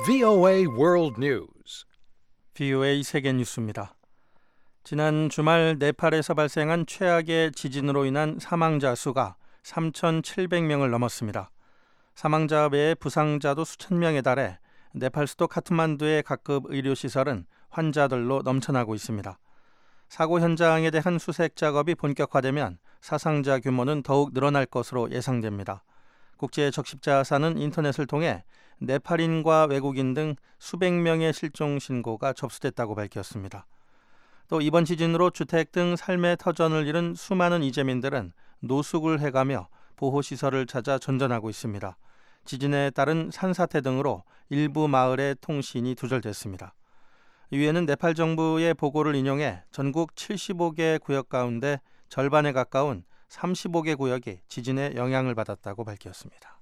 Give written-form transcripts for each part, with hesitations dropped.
VOA World News. VOA 세계 뉴스입니다. 지난 주말 네팔에서 발생한 최악의 지진으로 인한 사망자 수가 3,700명을 넘었습니다. 사망자 외에 부상자도 수천 명에 달해 네팔 수도 카트만두의 각급 의료시설은 환자들로 넘쳐나고 있습니다. 사고 현장에 대한 수색 작업이 본격화되면 사상자 규모는 더욱 늘어날 것으로 예상됩니다. 국제 적십자사는 인터넷을 통해 네팔인과 외국인 등 수백 명의 실종 신고가 접수됐다고 밝혔습니다. 또 이번 지진으로 주택 등 삶의 터전을 잃은 수많은 이재민들은 노숙을 해가며 보호시설을 찾아 전전하고 있습니다. 지진에 따른 산사태 등으로 일부 마을의 통신이 두절됐습니다. 유엔은 네팔 정부의 보고를 인용해 전국 75개 구역 가운데 절반에 가까운 35개 구역이 지진의 영향을 받았다고 밝혔습니다.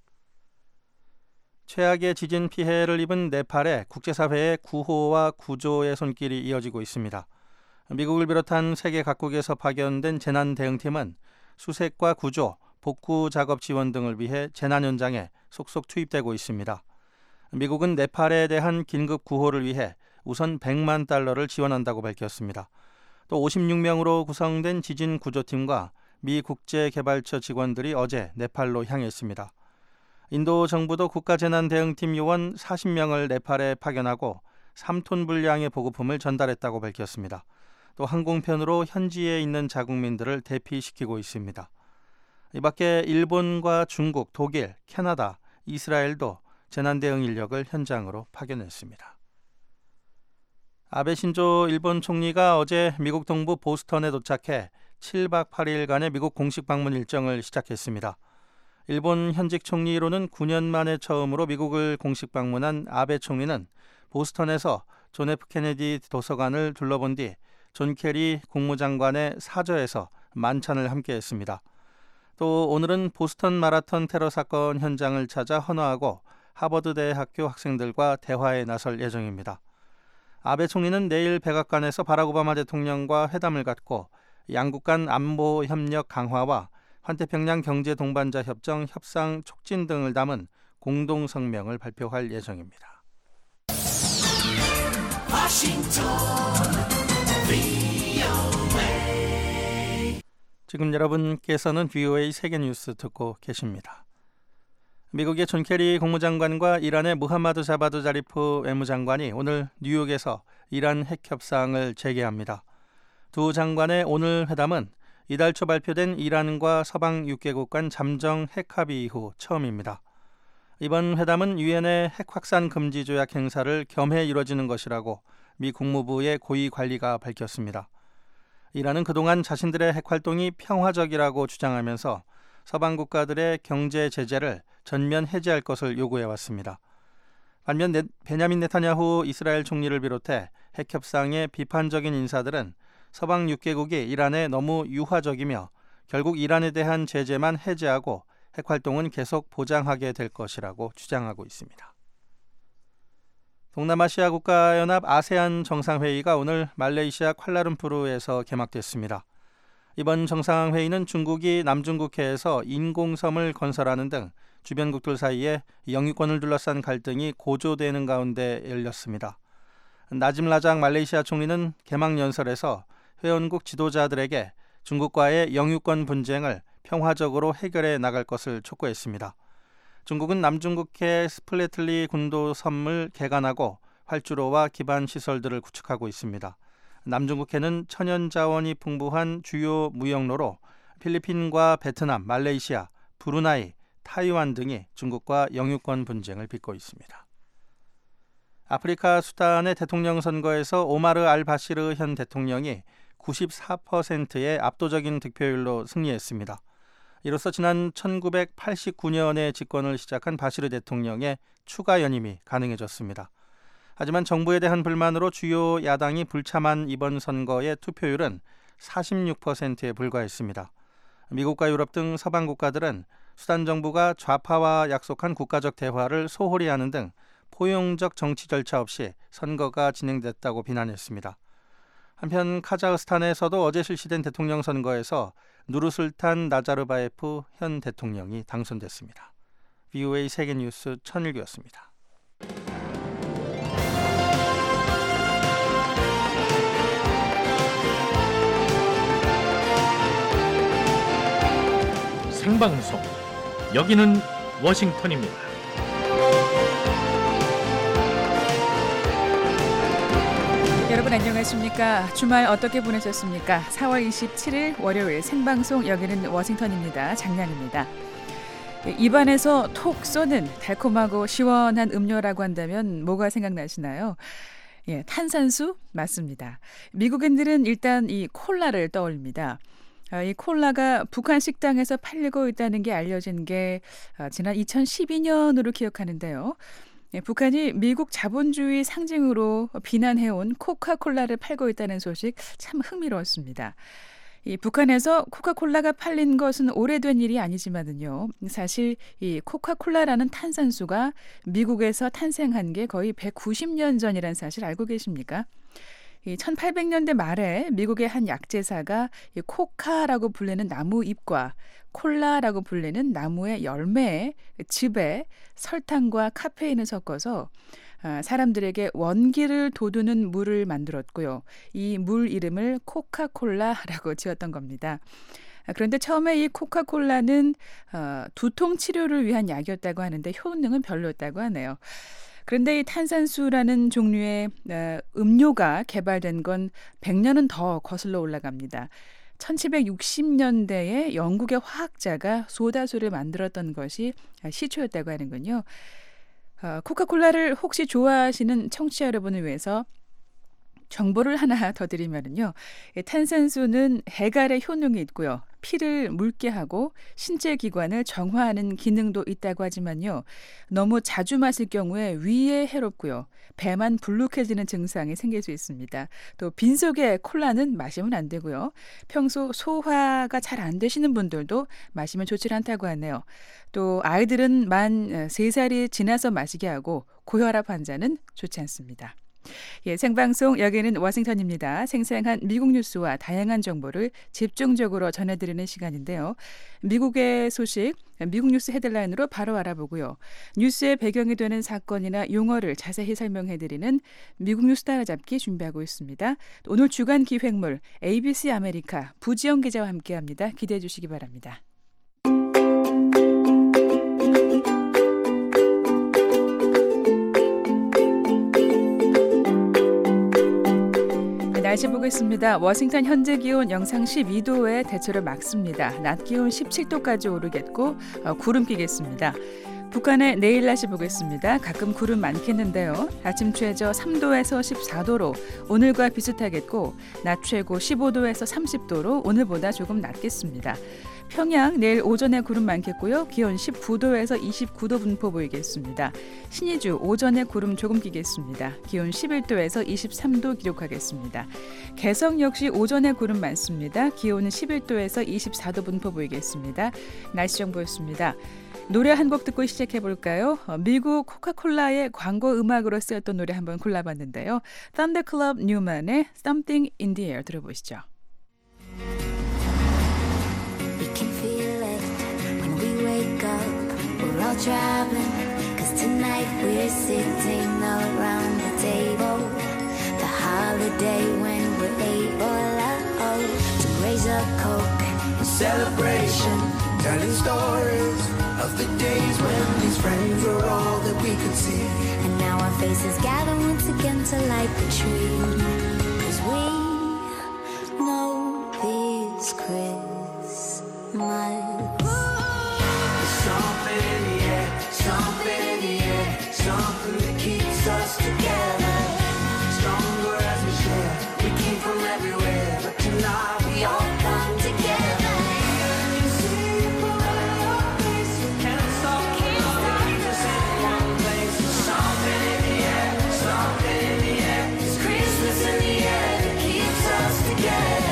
최악의 지진 피해를 입은 네팔에 국제사회의 구호와 구조의 손길이 이어지고 있습니다. 미국을 비롯한 세계 각국에서 파견된 재난대응팀은 수색과 구조, 복구 작업 지원 등을 위해 재난 현장에 속속 투입되고 있습니다. 미국은 네팔에 대한 긴급 구호를 위해 우선 100만 달러를 지원한다고 밝혔습니다. 또 56명으로 구성된 지진 구조팀과 미 국제개발처 직원들이 어제 네팔로 향했습니다. 인도 정부도 국가재난대응팀 요원 40명을 네팔에 파견하고 3톤 분량의 보급품을 전달했다고 밝혔습니다. 또 항공편으로 현지에 있는 자국민들을 대피시키고 있습니다. 이 밖에 일본과 중국, 독일, 캐나다, 이스라엘도 재난대응 인력을 현장으로 파견했습니다. 아베 신조 일본 총리가 어제 미국 동부 보스턴에 도착해 7박 8일간의 미국 공식 방문 일정을 시작했습니다. 일본 현직 총리로는 9년 만에 처음으로 미국을 공식 방문한 아베 총리는 보스턴에서 존 F 케네디 도서관을 둘러본 뒤 존 케리 국무장관의 사저에서 만찬을 함께했습니다. 또 오늘은 보스턴 마라톤 테러 사건 현장을 찾아 헌화하고 하버드 대학교 학생들과 대화에 나설 예정입니다. 아베 총리는 내일 백악관에서 바락 오바마 대통령과 회담을 갖고 양국 간 안보 협력 강화와 환태평양 경제 동반자 협정 협상 촉진 등을 담은 공동 성명을 발표할 예정입니다. 지금 여러분께서는 VOA 세계뉴스 듣고 계십니다. 미국의 존 케리 국무장관과 이란의 무함마드 자바드 자리프 외무장관이 오늘 뉴욕에서 이란 핵 협상을 재개합니다. 두 장관의 오늘 회담은 이달 초 발표된 이란과 서방 6개국 간 잠정 핵 합의 이후 처음입니다. 이번 회담은 유엔의 핵 확산 금지 조약 행사를 겸해 이뤄지는 것이라고 미 국무부의 고위 관리가 밝혔습니다. 이란은 그동안 자신들의 핵 활동이 평화적이라고 주장하면서 서방 국가들의 경제 제재를 전면 해제할 것을 요구해왔습니다. 반면 베냐민 네타냐후 이스라엘 총리를 비롯해 핵 협상에 비판적인 인사들은 서방 6개국이 이란에 너무 유화적이며 결국 이란에 대한 제재만 해제하고 핵 활동은 계속 보장하게 될 것이라고 주장하고 있습니다. 동남아시아 국가연합 아세안 정상회의가 오늘 말레이시아 쿠알라룸푸르에서 개막됐습니다. 이번 정상회의는 중국이 남중국해에서 인공섬을 건설하는 등 주변국들 사이에 영유권을 둘러싼 갈등이 고조되는 가운데 열렸습니다. 나짐 라장 말레이시아 총리는 개막 연설에서 회원국 지도자들에게 중국과의 영유권 분쟁을 평화적으로 해결해 나갈 것을 촉구했습니다. 중국은 남중국해 스플래틀리 군도 섬을 개간하고 활주로와 기반 시설들을 구축하고 있습니다. 남중국해는 천연 자원이 풍부한 주요 무역로로 필리핀과 베트남, 말레이시아, 브루나이, 타이완 등이 중국과 영유권 분쟁을 빚고 있습니다. 아프리카 수단의 대통령 선거에서 오마르 알바시르 현 대통령이 94%의 압도적인 득표율로 승리했습니다. 이로써 지난 1989년에 집권을 시작한 바시르 대통령의 추가 연임이 가능해졌습니다. 하지만 정부에 대한 불만으로 주요 야당이 불참한 이번 선거의 투표율은 46%에 불과했습니다. 미국과 유럽 등 서방 국가들은 수단 정부가 좌파와 약속한 국가적 대화를 소홀히 하는 등 포용적 정치 절차 없이 선거가 진행됐다고 비난했습니다. 한편 카자흐스탄에서도 어제 실시된 대통령 선거에서 누르술탄 나자르바예프 현 대통령이 당선됐습니다. VOA 세계뉴스 천일규였습니다. 생방송. 여기는 워싱턴입니다. 여러분 안녕하십니까? 주말 어떻게 보내셨습니까? 4월 27일 월요일 생방송 여기는 워싱턴입니다. 장량입니다. 입안에서 톡 쏘는 달콤하고 시원한 음료라고 한다면 뭐가 생각나시나요? 예, 탄산수 맞습니다. 미국인들은 일단 이 콜라를 떠올립니다. 이 콜라가 북한 식당에서 팔리고 있다는 게 알려진 게 지난 2012년으로 기억하는데요. 북한이 미국 자본주의 상징으로 비난해온 코카콜라를 팔고 있다는 소식 참 흥미로웠습니다. 이 북한에서 코카콜라가 팔린 것은 오래된 일이 아니지만은요. 사실 이 코카콜라라는 탄산수가 미국에서 탄생한 게 거의 190년 전이라는 사실 알고 계십니까? 이 1800년대 말에 미국의 한 약재사가 이 코카라고 불리는 나무 잎과 콜라라고 불리는 나무의 열매에 즙에 설탕과 카페인을 섞어서 사람들에게 원기를 돋우는 물을 만들었고요. 이 물 이름을 코카콜라라고 지었던 겁니다. 그런데 처음에 이 코카콜라는 두통 치료를 위한 약이었다고 하는데 효능은 별로였다고 하네요. 그런데 이 탄산수라는 종류의 음료가 개발된 건 100년은 더 거슬러 올라갑니다. 1760년대에 영국의 화학자가 소다수를 만들었던 것이 시초였다고 하는군요. 코카콜라를 혹시 좋아하시는 청취자 여러분을 위해서 정보를 하나 더 드리면요. 탄산수는 해갈의 효능이 있고요. 피를 묽게 하고 신체 기관을 정화하는 기능도 있다고 하지만요. 너무 자주 마실 경우에 위에 해롭고요. 배만 불룩해지는 증상이 생길 수 있습니다. 또 빈속의 콜라는 마시면 안 되고요. 평소 소화가 잘 안 되시는 분들도 마시면 좋지 않다고 하네요. 또 아이들은 만 3살이 지나서 마시게 하고 고혈압 환자는 좋지 않습니다. 예, 생방송 여기는 워싱턴입니다. 생생한 미국 뉴스와 다양한 정보를 집중적으로 전해드리는 시간인데요. 미국의 소식, 미국 뉴스 헤드라인으로 바로 알아보고요. 뉴스의 배경이 되는 사건이나 용어를 자세히 설명해드리는 미국 뉴스 따라잡기 준비하고 있습니다. 오늘 주간 기획물 ABC 아메리카 부지영 기자와 함께합니다. 기대해 주시기 바랍니다. 날씨 보겠습니다. 워싱턴 현재 기온 영상 12도에 대체로 맑습니다. 낮 기온 17도까지 오르겠고 구름 끼겠습니다. 북한의 내일 날씨 보겠습니다. 가끔 구름 많겠는데요. 아침 최저 3도에서 14도로 오늘과 비슷하겠고 낮 최고 15도에서 30도로 오늘보다 조금 낮겠습니다. 평양 내일 오전에 구름 많겠고요. 기온 19도에서 29도 분포 보이겠습니다. 신의주 오전에 구름 조금 끼겠습니다. 기온 11도에서 23도 기록하겠습니다. 개성 역시 오전에 구름 많습니다. 기온은 11도에서 24도 분포 보이겠습니다. 날씨 정보였습니다. 노래 한 곡 듣고 시작해볼까요? 미국 코카콜라의 광고 음악으로 쓰였던 노래 한번 골라봤는데요. Thunderclub Newman의 Something in the Air 들어보시죠. We're all traveling, cause tonight we're sitting around the table. The holiday when we're able to raise a Coke in celebration, telling stories of the days when these friends were all that we could see. And now our faces gather once again to light the tree. Cause we know this Christmas. Something in the air, something in the air, something that keeps us together. Stronger as we share, we came from everywhere, but tonight we all come together. You see it from your face, you can't stop, keep us in one place. Something in the air, something in the air, it's Christmas in the air that keeps us together.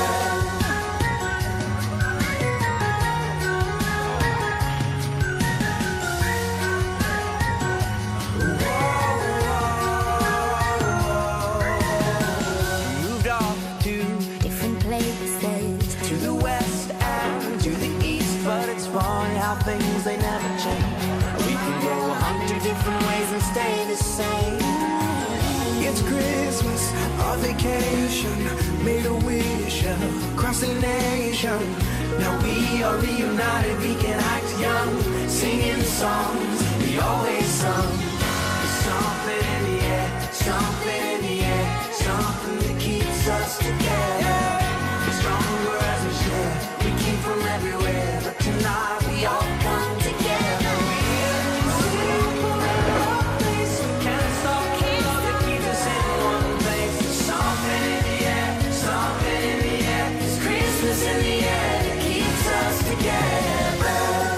Things they never change. We can go 100 different ways and stay the same. It's Christmas, our vacation, made a wish across the nation. Now we are reunited, we can act young, singing songs we always sung. There's something in the air, something in the air, something that keeps us together. Stronger as we share, we came from everywhere, but tonight we all come together. We can't stop the love that keeps us in one place. There's something in the air, something in the air. There's Christmas in the air that keeps us together.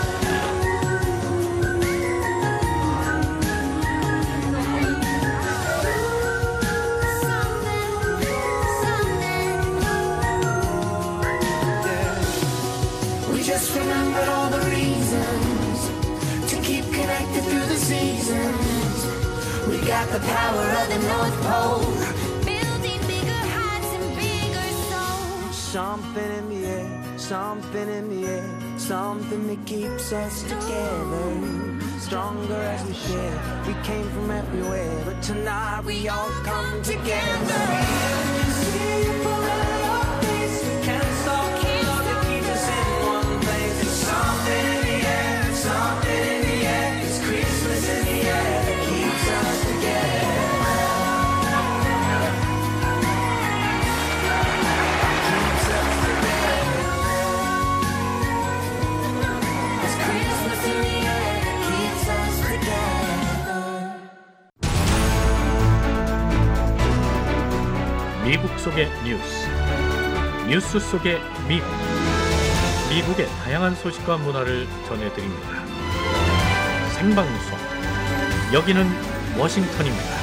Just remembered all the reasons to keep connected through the seasons. We got the power of the North Pole, building bigger heights and bigger souls. Something in the air, something in the air, something that keeps us together. Stronger as we share, we came from everywhere, but tonight we all come together. Can't stop the love that keeps us in one place. There's something in the air, something in the air. It's Christmas in the air that keeps us together. Keeps us together. It's Christmas in the air that keeps us together. 미국 속의 뉴스, 뉴스 속의 미국. 미국의 다양한 소식과 문화를 전해드립니다. 생방송, 여기는 워싱턴입니다.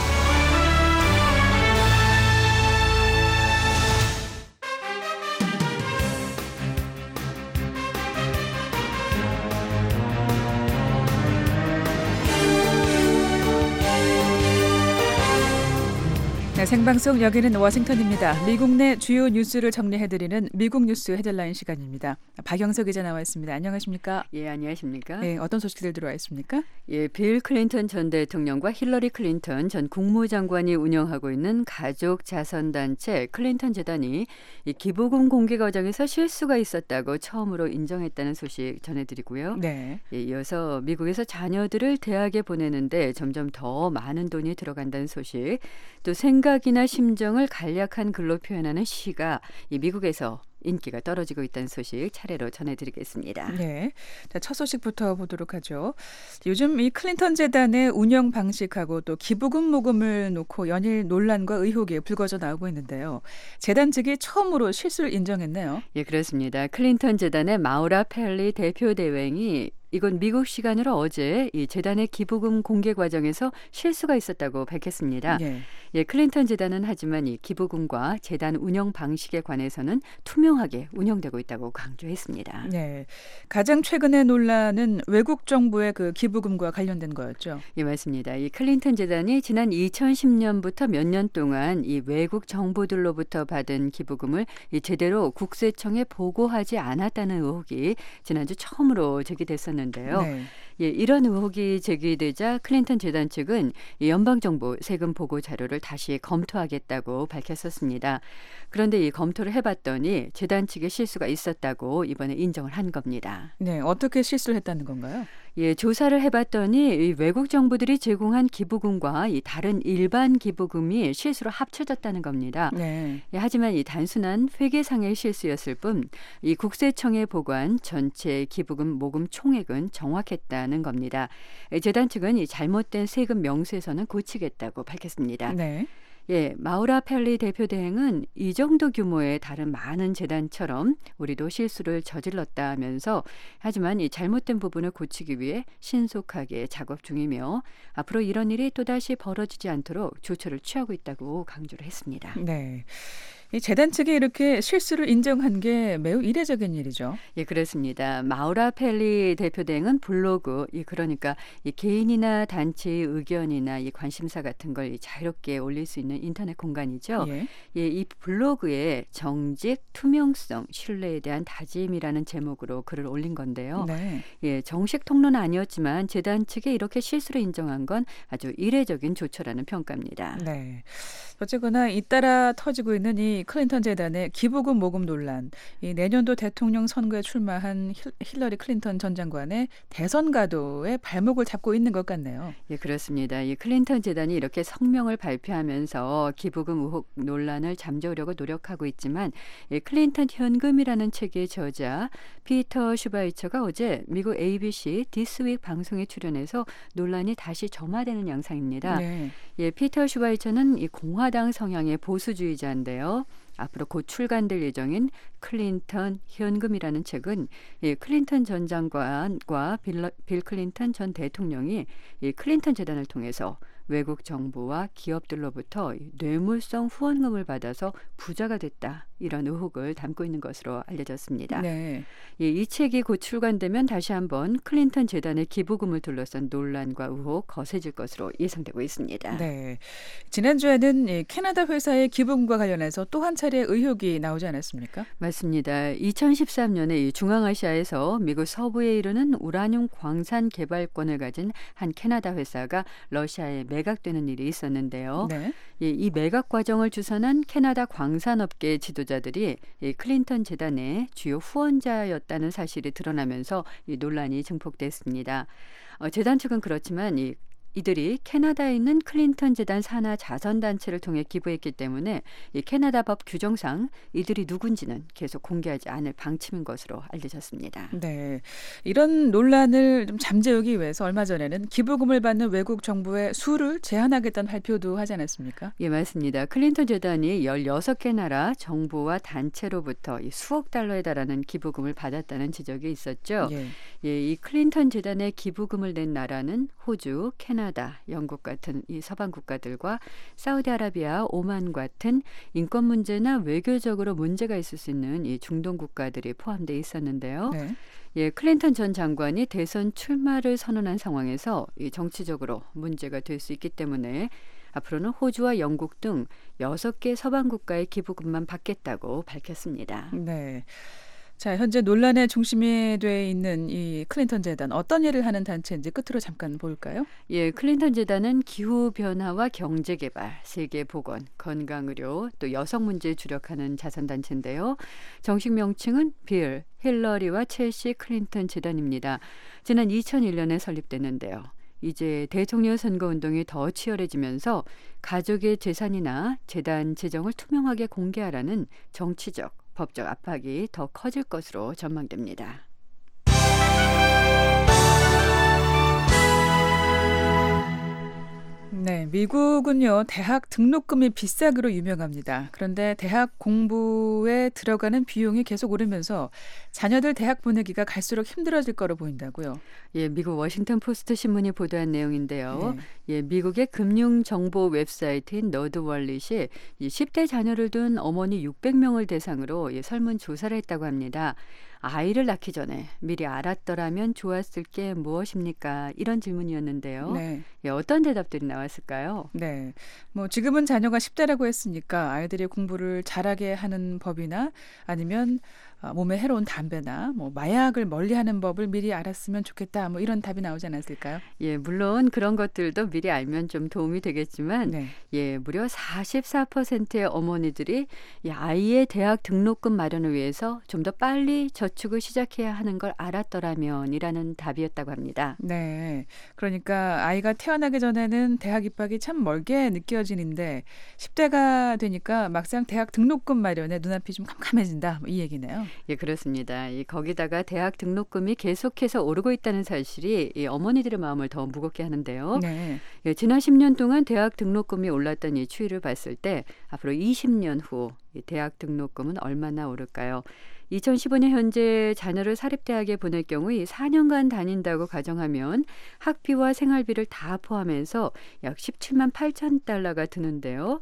네, 생방송 여기는 워싱턴입니다. 미국 내 주요 뉴스를 정리해드리는 미국 뉴스 헤드라인 시간입니다. 박영석 기자 나와 있습니다. 안녕하십니까? 예, 안녕하십니까? 네, 어떤 소식들 들어와 있습니까? 예, 빌 클린턴 전 대통령과 힐러리 클린턴 전 국무장관이 운영하고 있는 가족 자선단체 클린턴 재단이 이 기부금 공개 과정에서 실수가 있었다고 처음으로 인정했다는 소식 전해드리고요. 네. 예, 이어서 미국에서 자녀들을 대학에 보내는데 점점 더 많은 돈이 들어간다는 소식, 또 생각이나 심정을 간략한 글로 표현하는 시가 이 미국에서 인기가 떨어지고 있다는 소식 차례로 전해드리겠습니다. 네, 자, 첫 소식부터 보도록 하죠. 요즘 이 클린턴 재단의 운영 방식하고 또 기부금 모금을 놓고 연일 논란과 의혹이 불거져 나오고 있는데요. 재단 측이 처음으로 실수를 인정했네요. 예, 그렇습니다. 클린턴 재단의 마우라 펠리 대표 대행이 이건 미국 시간으로 어제 이 재단의 기부금 공개 과정에서 실수가 있었다고 밝혔습니다. 네. 예, 클린턴 재단은 하지만 이 기부금과 재단 운영 방식에 관해서는 투명하게 운영되고 있다고 강조했습니다. 네, 가장 최근의 논란은 외국 정부의 그 기부금과 관련된 거였죠. 예, 맞습니다. 이 클린턴 재단이 지난 2010년부터 몇 년 동안 이 외국 정부들로부터 받은 기부금을 이 제대로 국세청에 보고하지 않았다는 의혹이 지난주 처음으로 제기됐었는데요. 네. 예, 이런 의혹이 제기되자 클린턴 재단 측은 이 연방정부 세금 보고 자료를 다시 검토하겠다고 밝혔었습니다. 그런데 이 검토를 해봤더니 재단 측의 실수가 있었다고 이번에 인정을 한 겁니다. 네, 어떻게 실수를 했다는 건가요? 예, 조사를 해봤더니 이 외국 정부들이 제공한 기부금과 이 다른 일반 기부금이 실수로 합쳐졌다는 겁니다. 네. 예, 하지만 이 단순한 회계상의 실수였을 뿐 이 국세청에 보고한 전체 기부금 모금 총액은 정확했다는 겁니다. 예, 재단 측은 이 잘못된 세금 명세서는 고치겠다고 밝혔습니다. 네. 예, 마우라 펠리 대표 대행은 이 정도 규모의 다른 많은 재단처럼 우리도 실수를 저질렀다면서 하지만 이 잘못된 부분을 고치기 위해 신속하게 작업 중이며 앞으로 이런 일이 또다시 벌어지지 않도록 조처를 취하고 있다고 강조를 했습니다. 네. 이 재단 측이 이렇게 실수를 인정한 게 매우 이례적인 일이죠. 예, 그렇습니다. 마우라 펠리 대표 대행은 블로그, 그러니까 이 개인이나 단체의 의견이나 이 관심사 같은 걸 자유롭게 올릴 수 있는 인터넷 공간이죠. 예. 예, 이 블로그에 정직, 투명성, 신뢰에 대한 다짐이라는 제목으로 글을 올린 건데요. 네. 예, 정식 통로는 아니었지만 재단 측이 이렇게 실수를 인정한 건 아주 이례적인 조처라는 평가입니다. 네. 어쨌거나 잇따라 터지고 있는 이 이 클린턴 재단의 기부금 모금 논란, 이 내년도 대통령 선거에 출마한 힐러리 클린턴 전 장관의 대선 가도에 발목을 잡고 있는 것 같네요. 예, 그렇습니다. 이 클린턴 재단이 이렇게 성명을 발표하면서 기부금 의혹 논란을 잠재우려고 노력하고 있지만 이 클린턴 현금이라는 책의 저자 피터 슈바이처가 어제 미국 ABC 디스윅 방송에 출연해서 논란이 다시 점화되는 양상입니다. 네. 예, 피터 슈바이처는 이 공화당 성향의 보수주의자인데요. 앞으로 곧 출간될 예정인 클린턴 현금이라는 책은 이 클린턴 전 장관과 빌 클린턴 전 대통령이 이 클린턴 재단을 통해서 외국 정부와 기업들로부터 뇌물성 후원금을 받아서 부자가 됐다. 이런 의혹을 담고 있는 것으로 알려졌습니다. 네. 이 책이 곧 출간되면 다시 한번 클린턴 재단의 기부금을 둘러싼 논란과 의혹 거세질 것으로 예상되고 있습니다. 네. 지난주에는 이 캐나다 회사의 기부금과 관련해서 또 한 차례 의혹이 나오지 않았습니까? 맞습니다. 2013년에 이 중앙아시아에서 미국 서부에 이르는 우라늄 광산 개발권을 가진 한 캐나다 회사가 러시아에 매각되는 일이 있었는데요. 네. 이 매각 과정을 주선한 캐나다 광산업계 지도자들이 이 클린턴 재단의 주요 후원자였다는 사실이 드러나면서 이 논란이 증폭됐습니다. 재단 측은 그렇지만 이들이 캐나다에 있는 클린턴 재단 산하 자선단체를 통해 기부했기 때문에 이 캐나다 법 규정상 이들이 누군지는 계속 공개하지 않을 방침인 것으로 알려졌습니다. 네, 이런 논란을 좀 잠재우기 위해서 얼마 전에는 기부금을 받는 외국 정부의 수를 제한하겠다는 발표도 하지 않았습니까? 예, 맞습니다. 클린턴 재단이 16개 나라 정부와 단체로부터 이 수억 달러에 달하는 기부금을 받았다는 지적이 있었죠. 예. 예, 이 클린턴 재단에 기부금을 낸 나라는 호주, 캐나다, 영국 같은 이 서방 국가들과 사우디아라비아, 오만 같은 인권 문제나 외교적으로 문제가 있을 수 있는 이 중동 국가들이 포함되어 있었는데요. 네. 예, 클린턴 전 장관이 대선 출마를 선언한 상황에서 이 정치적으로 문제가 될 수 있기 때문에 앞으로는 호주와 영국 등 6개 서방 국가의 기부금만 받겠다고 밝혔습니다. 네. 자, 현재 논란의 중심에 돼 있는 이 클린턴 재단 어떤 일을 하는 단체인지 끝으로 잠깐 볼까요? 예, 클린턴 재단은 기후 변화와 경제 개발, 세계 보건, 건강 의료, 또 여성 문제에 주력하는 자선 단체인데요. 정식 명칭은 빌, 힐러리와 첼시 클린턴 재단입니다. 지난 2001년에 설립됐는데요. 이제 대통령 선거 운동이 더 치열해지면서 가족의 재산이나 재단 재정을 투명하게 공개하라는 정치적, 법적 압박이 더 커질 것으로 전망됩니다. 네, 미국은요, 대학 등록금이 비싸기로 유명합니다. 그런데 대학 공부에 들어가는 비용이 계속 오르면서 자녀들 대학 보내기가 갈수록 힘들어질 거로 보인다고요. 예, 미국 워싱턴 포스트 신문이 보도한 내용인데요. 네. 예, 미국의 금융 정보 웹사이트인 너드월릿이 10대 자녀를 둔 어머니 600명을 대상으로 설문 조사를 했다고 합니다. 아이를 낳기 전에 미리 알았더라면 좋았을 게 무엇입니까? 이런 질문이었는데요. 네. 예, 어떤 대답들이 나왔을까요? 네. 뭐 지금은 자녀가 10대라고 했으니까 아이들이 공부를 잘하게 하는 법이나 아니면 몸에 해로운 담배나 뭐 마약을 멀리하는 법을 미리 알았으면 좋겠다. 뭐 이런 답이 나오지 않았을까요? 예, 물론 그런 것들도 미리 알면 좀 도움이 되겠지만 네. 예, 무려 44%의 어머니들이 이 아이의 대학 등록금 마련을 위해서 좀 더 빨리 저축을 시작해야 하는 걸 알았더라면이라는 답이었다고 합니다. 네. 그러니까 아이가 태어나기 전에는 대학 입학이 참 멀게 느껴지는데 10대가 되니까 막상 대학 등록금 마련에 눈앞이 좀 캄캄해진다. 뭐 이 얘기네요. 예, 그렇습니다. 거기다가 대학 등록금이 계속해서 오르고 있다는 사실이 이 어머니들의 마음을 더 무겁게 하는데요. 네. 예, 지난 10년 동안 대학 등록금이 올랐던 이 추이를 봤을 때 앞으로 20년 후 이 대학 등록금은 얼마나 오를까요? 2015년 현재 자녀를 사립대학에 보낼 경우 이 4년간 다닌다고 가정하면 학비와 생활비를 다 포함해서 약 17만 8천 달러가 드는데요.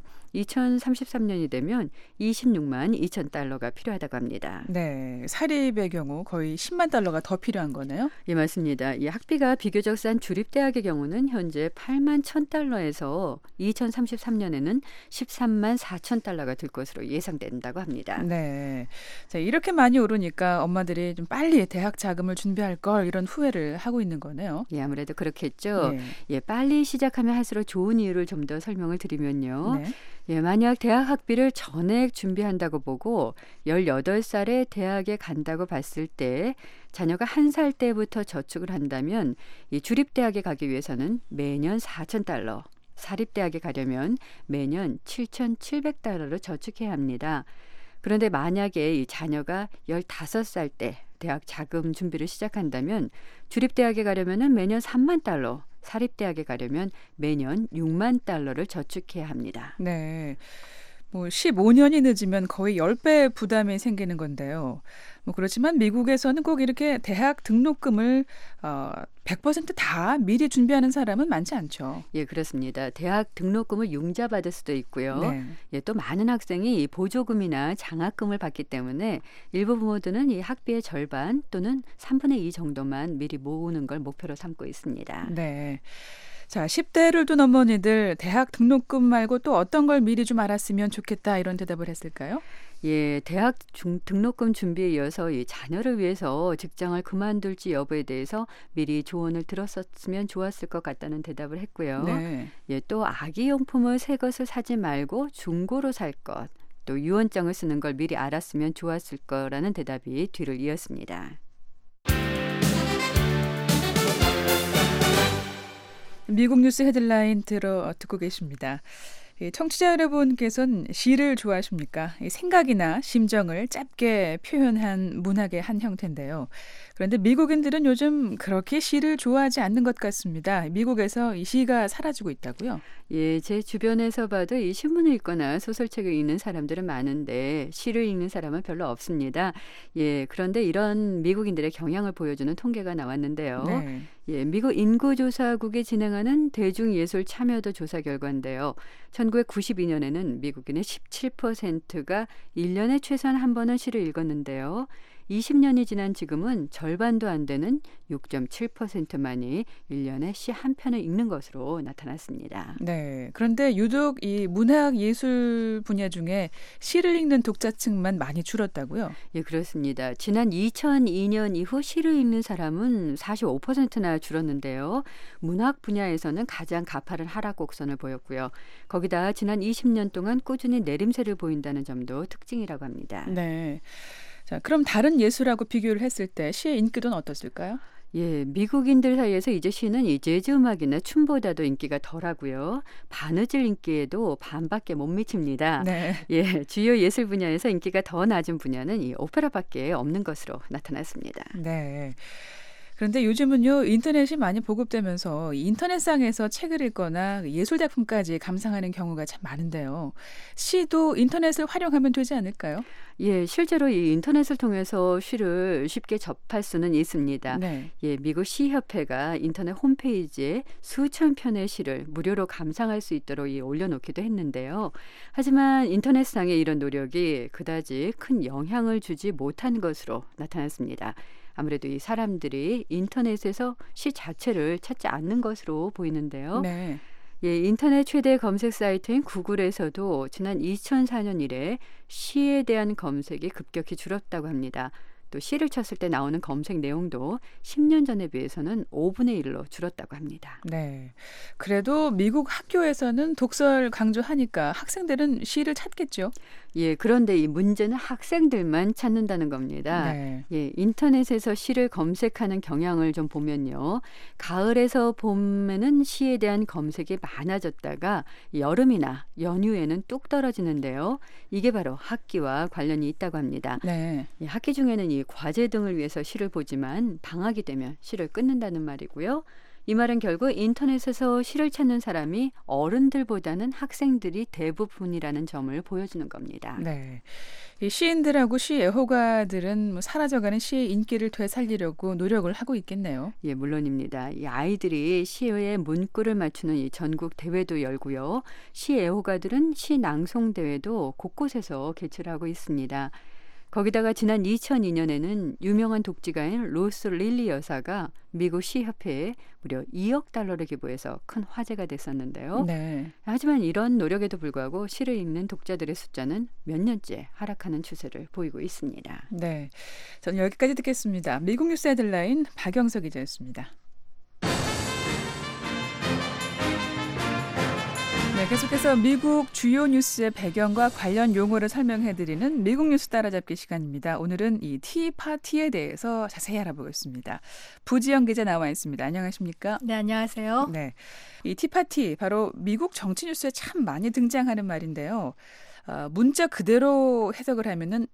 2033년이 되면 26만 2천 달러가 필요하다고 합니다. 네. 사립의 경우 거의 10만 달러가 더 필요한 거네요. 예, 맞습니다. 이 학비가 비교적 싼 주립대학의 경우는 현재 8만 1천 달러에서 2033년에는 13만 4천 달러가 들 것으로 예상된다고 합니다. 네. 자, 이렇게 많이 오르니까 엄마들이 좀 빨리 대학 자금을 준비할 걸 이런 후회를 하고 있는 거네요. 예, 아무래도 그렇겠죠. 네. 예, 빨리 시작하면 할수록 좋은 이유를 좀 더 설명을 드리면요. 네. 예, 만약 대학 학비를 전액 준비한다고 보고 18살에 대학에 간다고 봤을 때 자녀가 1살 때부터 저축을 한다면 이 주립대학에 가기 위해서는 매년 $4,000, 사립대학에 가려면 매년 $7,700를 저축해야 합니다. 그런데 만약에 이 자녀가 15살 때 대학 자금 준비를 시작한다면 주립대학에 가려면 매년 $30,000, 사립대학에 가려면 매년 $60,000를 저축해야 합니다. 네. 15년이 늦으면 거의 10배 부담이 생기는 건데요. 그렇지만 미국에서는 꼭 이렇게 대학 등록금을 100% 미리 준비하는 사람은 많지 않죠. 예, 그렇습니다. 대학 등록금을 융자받을 수도 있고요. 네. 예, 또 많은 학생이 이 보조금이나 장학금을 받기 때문에 일부 부모들은 이 학비의 절반 또는 3분의 2 정도만 미리 모으는 걸 목표로 삼고 있습니다. 네. 자, 10대를 둔 어머니들 대학 등록금 말고 또 어떤 걸 미리 좀 알았으면 좋겠다 이런 대답을 했을까요? 예, 대학 등록금 준비에 이어서 이 자녀를 위해서 직장을 그만둘지 여부에 대해서 미리 조언을 들었었으면 좋았을 것 같다는 대답을 했고요. 네. 예, 또 아기용품을 새 것을 사지 말고 중고로 살 것, 또 유언장을 쓰는 걸 미리 알았으면 좋았을 거라는 대답이 뒤를 이었습니다. 미국 뉴스 헤드라인 듣고 계십니다. 청취자 여러분께서는 시를 좋아하십니까? 생각이나 심정을 짧게 표현한 문학의 한 형태인데요. 그런데 미국인들은 요즘 그렇게 시를 좋아하지 않는 것 같습니다. 미국에서 이 시가 사라지고 있다고요? 예, 제 주변에서 봐도 이 신문을 읽거나 소설책을 읽는 사람들은 많은데 시를 읽는 사람은 별로 없습니다. 예, 그런데 이런 미국인들의 경향을 보여주는 통계가 나왔는데요. 네. 예, 미국 인구조사국이 진행하는 대중예술 참여도 조사 결과인데요. 1992년에는 미국인의 17%가 1년에 최소한 한 번은 시를 읽었는데요. 20년이 지난 지금은 절반도 안 되는 6.7%만이 1년에 시 한 편을 읽는 것으로 나타났습니다. 네. 그런데 유독 이 문학 예술 분야 중에 시를 읽는 독자층만 많이 줄었다고요? 예, 그렇습니다. 지난 2002년 이후 시를 읽는 사람은 45%나 줄었는데요. 문학 분야에서는 가장 가파른 하락 곡선을 보였고요. 거기다 지난 20년 동안 꾸준히 내림세를 보인다는 점도 특징이라고 합니다. 네. 자, 그럼 다른 예술하고 비교를 했을 때 시의 인기도는 어떻을까요? 예, 미국인들 사이에서 이제 시는 이 재즈 음악이나 춤보다도 인기가 덜하고요. 바느질 인기에도 반밖에 못 미칩니다. 네. 예, 주요 예술 분야에서 인기가 더 낮은 분야는 이 오페라밖에 없는 것으로 나타났습니다. 네. 그런데 요즘은요, 인터넷이 많이 보급되면서 인터넷상에서 책을 읽거나 예술작품까지 감상하는 경우가 참 많은데요. 시도 인터넷을 활용하면 되지 않을까요? 예, 실제로 이 인터넷을 통해서 시를 쉽게 접할 수는 있습니다. 네. 예, 미국 시협회가 인터넷 홈페이지에 수천 편의 시를 무료로 감상할 수 있도록 올려놓기도 했는데요. 하지만 인터넷상의 이런 노력이 그다지 큰 영향을 주지 못한 것으로 나타났습니다. 아무래도 이 사람들이 인터넷에서 시 자체를 찾지 않는 것으로 보이는데요. 네. 예, 인터넷 최대 검색 사이트인 구글에서도 지난 2004년 이래 시에 대한 검색이 급격히 줄었다고 합니다. 또 시를 쳤을 때 나오는 검색 내용도 10년 전에 비해서는 5분의 1로 줄었다고 합니다. 네. 그래도 미국 학교에서는 독서를 강조하니까 학생들은 시를 찾겠죠. 예, 그런데 이 문제는 학생들만 찾는다는 겁니다. 네. 예, 인터넷에서 시를 검색하는 경향을 좀 보면요. 가을에서 봄에는 시에 대한 검색이 많아졌다가 여름이나 연휴에는 뚝 떨어지는데요. 이게 바로 학기와 관련이 있다고 합니다. 네. 예, 학기 중에는 이 과제 등을 위해서 시를 보지만 방학이 되면 시를 끊는다는 말이고요. 이 말은 결국 인터넷에서 시를 찾는 사람이 어른들보다는 학생들이 대부분이라는 점을 보여주는 겁니다. 네. 이 시인들하고 시 애호가들은 사라져가는 시의 인기를 되살리려고 노력을 하고 있겠네요. 예, 물론입니다. 이 아이들이 시의 문구를 맞추는 이 전국 대회도 열고요. 시 애호가들은 시 낭송 대회도 곳곳에서 개최를 하고 있습니다. 거기다가 지난 2002년에는 유명한 독지가인 로스 릴리 여사가 미국 시협회에 무려 $2억 기부해서 큰 화제가 됐었는데요. 네. 하지만 이런 노력에도 불구하고 시를 읽는 독자들의 숫자는 몇 년째 하락하는 추세를 보이고 있습니다. 네. 저는 여기까지 듣겠습니다. 미국 뉴스 헤드라인 박영석 기자였습니다. 네, 네, 계속해서 미국 주요 뉴스의 배경과 관련 용어를 설명해드리는 미국 뉴스 따라잡기 시간입니다. 오늘은 이 티파티에 대해서 자세히 알아보겠습니다. 부지영 기자 나와 있습니다. 안녕하십니까? 네, 안녕하세요. 네, 이 티파티 바로 미국 정치 뉴스에 참 많이 등장하는 말인데요. 문자 그대로 해석을 하면은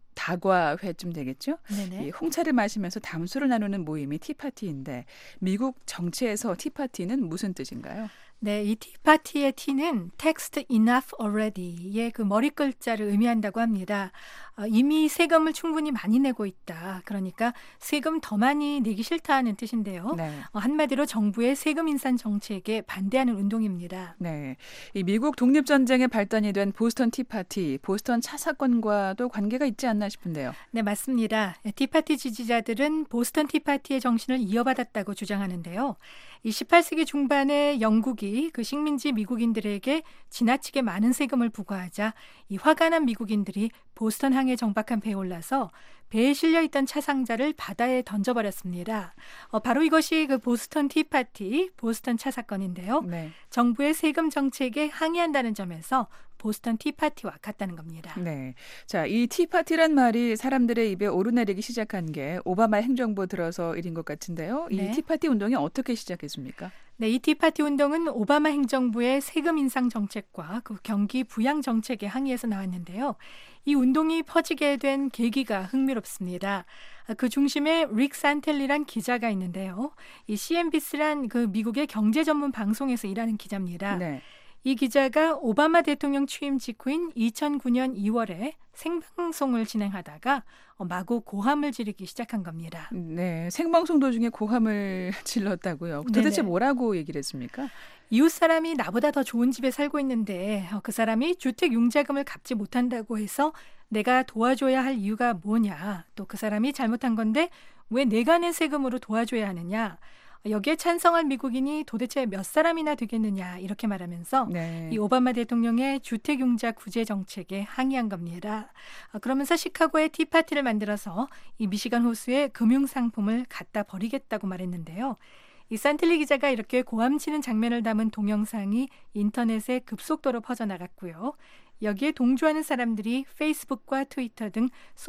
다과회쯤 되겠죠? 네네. 이 홍차를 마시면서 담소를 나누는 모임이 티파티인데 미국 정치에서 티파티는 무슨 뜻인가요? 네, 이 티파티의 T는 text enough already의 그 머리 글자를 의미한다고 합니다. 이미 세금을 충분히 많이 내고 있다. 그러니까 세금 더 많이 내기 싫다는 뜻인데요. 네. 한마디로 정부의 세금 인상 정책에 반대하는 운동입니다. 네, 이 미국 독립전쟁의 발단이 된 보스턴 티파티, 보스턴 차 사건과도 관계가 있지 않나 싶은데요. 네, 맞습니다. 티파티 지지자들은 보스턴 티파티의 정신을 이어받았다고 주장하는데요. 이 18세기 중반에 영국이 그 식민지 미국인들에게 지나치게 많은 세금을 부과하자 이 화가 난 미국인들이 보스턴 항에 정박한 배에 올라서 배에 실려있던 차 상자를 바다에 던져버렸습니다. 바로 이것이 그 보스턴 티파티, 보스턴 차 사건인데요. 네. 정부의 세금 정책에 항의한다는 점에서 보스턴 티파티와 같다는 겁니다. 네. 자, 이 티파티란 말이 사람들의 입에 오르내리기 시작한 게 오바마 행정부 들어서 일인 것 같은데요. 이 네. 티파티 운동이 어떻게 시작했습니까? 네, 이 티파티 운동은 오바마 행정부의 세금 인상 정책과 그 경기 부양 정책에 항의해서 나왔는데요. 이 운동이 퍼지게 된 계기가 흥미롭습니다. 그 중심에 릭 산텔리란 기자가 있는데요. 이 CNBC란 그 미국의 경제 전문 방송에서 일하는 기자입니다. 네. 이 기자가 오바마 대통령 취임 직후인 2009년 2월에 생방송을 진행하다가 마구 고함을 지르기 시작한 겁니다. 네, 생방송 도중에 고함을 질렀다고요. 도대체 네네. 뭐라고 얘기를 했습니까? 이웃 사람이 나보다 더 좋은 집에 살고 있는데 그 사람이 주택 융자금을 갚지 못한다고 해서 내가 도와줘야 할 이유가 뭐냐. 또 그 사람이 잘못한 건데 왜 내가 낸 세금으로 도와줘야 하느냐. 여기에 찬성할 미국인이 도대체 몇 사람이나 되겠느냐 이렇게 말하면서 네. 이 오바마 대통령의 주택융자 구제 정책에 항의한 겁니다. 그러면서 시카고에 티파티를 만들어서 이 미시간 호수에 금융상품을 갖다 버리겠다고 말했는데요. 이 산텔리 기자가 이렇게 고함치는 장면을 담은 동영상이 인터넷에 급속도로 퍼져나갔고요. 여기에 동조하는 사람들이 페이스북과 트위터 등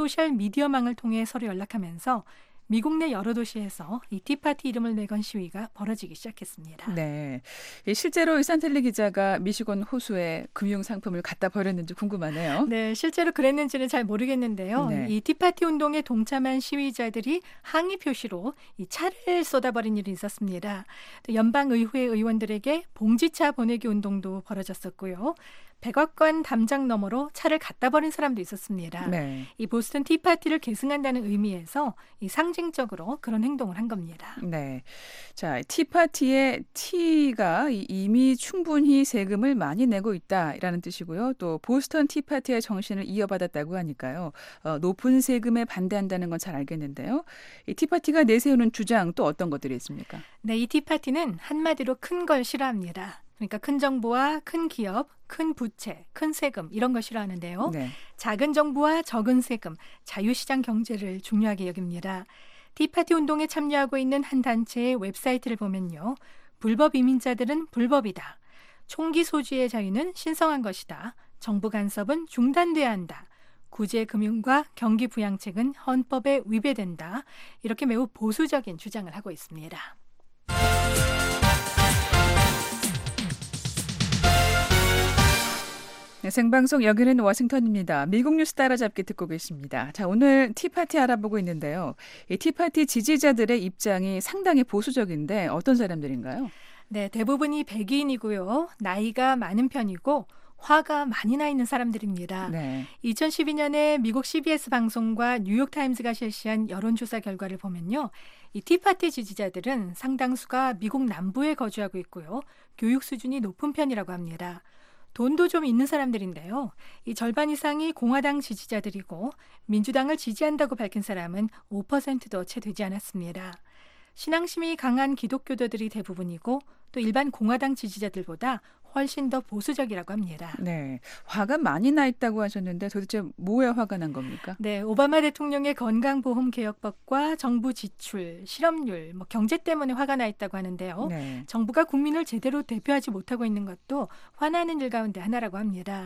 소셜미디어망을 통해 서로 연락하면서 미국 내 여러 도시에서 이 티파티 이름을 내건 시위가 벌어지기 시작했습니다. 네, 실제로 이 산텔리 기자가 미시건 호수에 금융상품을 갖다 버렸는지 궁금하네요. 네, 실제로 그랬는지는 잘 모르겠는데요. 네. 이 티파티 운동에 동참한 시위자들이 항의 표시로 이 차를 쏟아버린 일이 있었습니다. 또 연방의회 의원들에게 봉지차 보내기 운동도 벌어졌었고요. 백악관 담장 너머로 차를 갖다 버린 사람도 있었습니다. 네. 이 보스턴 티파티를 계승한다는 의미에서 이 상징적으로 그런 행동을 한 겁니다. 네. 자, 티파티의 T가 이미 충분히 세금을 많이 내고 있다라는 뜻이고요. 또 보스턴 티파티의 정신을 이어받았다고 하니까요. 높은 세금에 반대한다는 건 잘 알겠는데요. 이 티파티가 내세우는 주장 또 어떤 것들이 있습니까? 네, 이 티파티는 한마디로 큰 걸 싫어합니다. 그러니까 큰 정부와 큰 기업, 큰 부채, 큰 세금 이런 걸 싫어하는데요. 네. 작은 정부와 적은 세금, 자유시장 경제를 중요하게 여깁니다. 티파티 운동에 참여하고 있는 한 단체의 웹사이트를 보면요. 불법 이민자들은 불법이다. 총기 소지의 자유는 신성한 것이다. 정부 간섭은 중단돼야 한다. 구제 금융과 경기 부양책은 헌법에 위배된다. 이렇게 매우 보수적인 주장을 하고 있습니다. 네, 생방송 여기는 워싱턴입니다. 미국 뉴스 따라잡기 듣고 계십니다. 자, 오늘 티파티 알아보고 있는데요. 이 티파티 지지자들의 입장이 상당히 보수적인데 어떤 사람들인가요? 네, 대부분이 백인이고요. 나이가 많은 편이고 화가 많이 나 있는 사람들입니다. 네. 2012년에 미국 CBS 방송과 뉴욕타임즈가 실시한 여론조사 결과를 보면요. 이 티파티 지지자들은 상당수가 미국 남부에 거주하고 있고요. 교육 수준이 높은 편이라고 합니다. 돈도 좀 있는 사람들인데요. 이 절반 이상이 공화당 지지자들이고 민주당을 지지한다고 밝힌 사람은 5%도 채 되지 않았습니다. 신앙심이 강한 기독교도들이 대부분이고 또 일반 공화당 지지자들보다 훨씬 더 보수적이라고 합니다. 네, 화가 많이 나 있다고 하셨는데 도대체 뭐에 화가 난 겁니까? 네, 오바마 대통령의 건강보험 개혁법과 정부 지출, 실업률, 경제 때문에 화가 나 있다고 하는데요. 네. 정부가 국민을 제대로 대표하지 못하고 있는 것도 화나는 일 가운데 하나라고 합니다.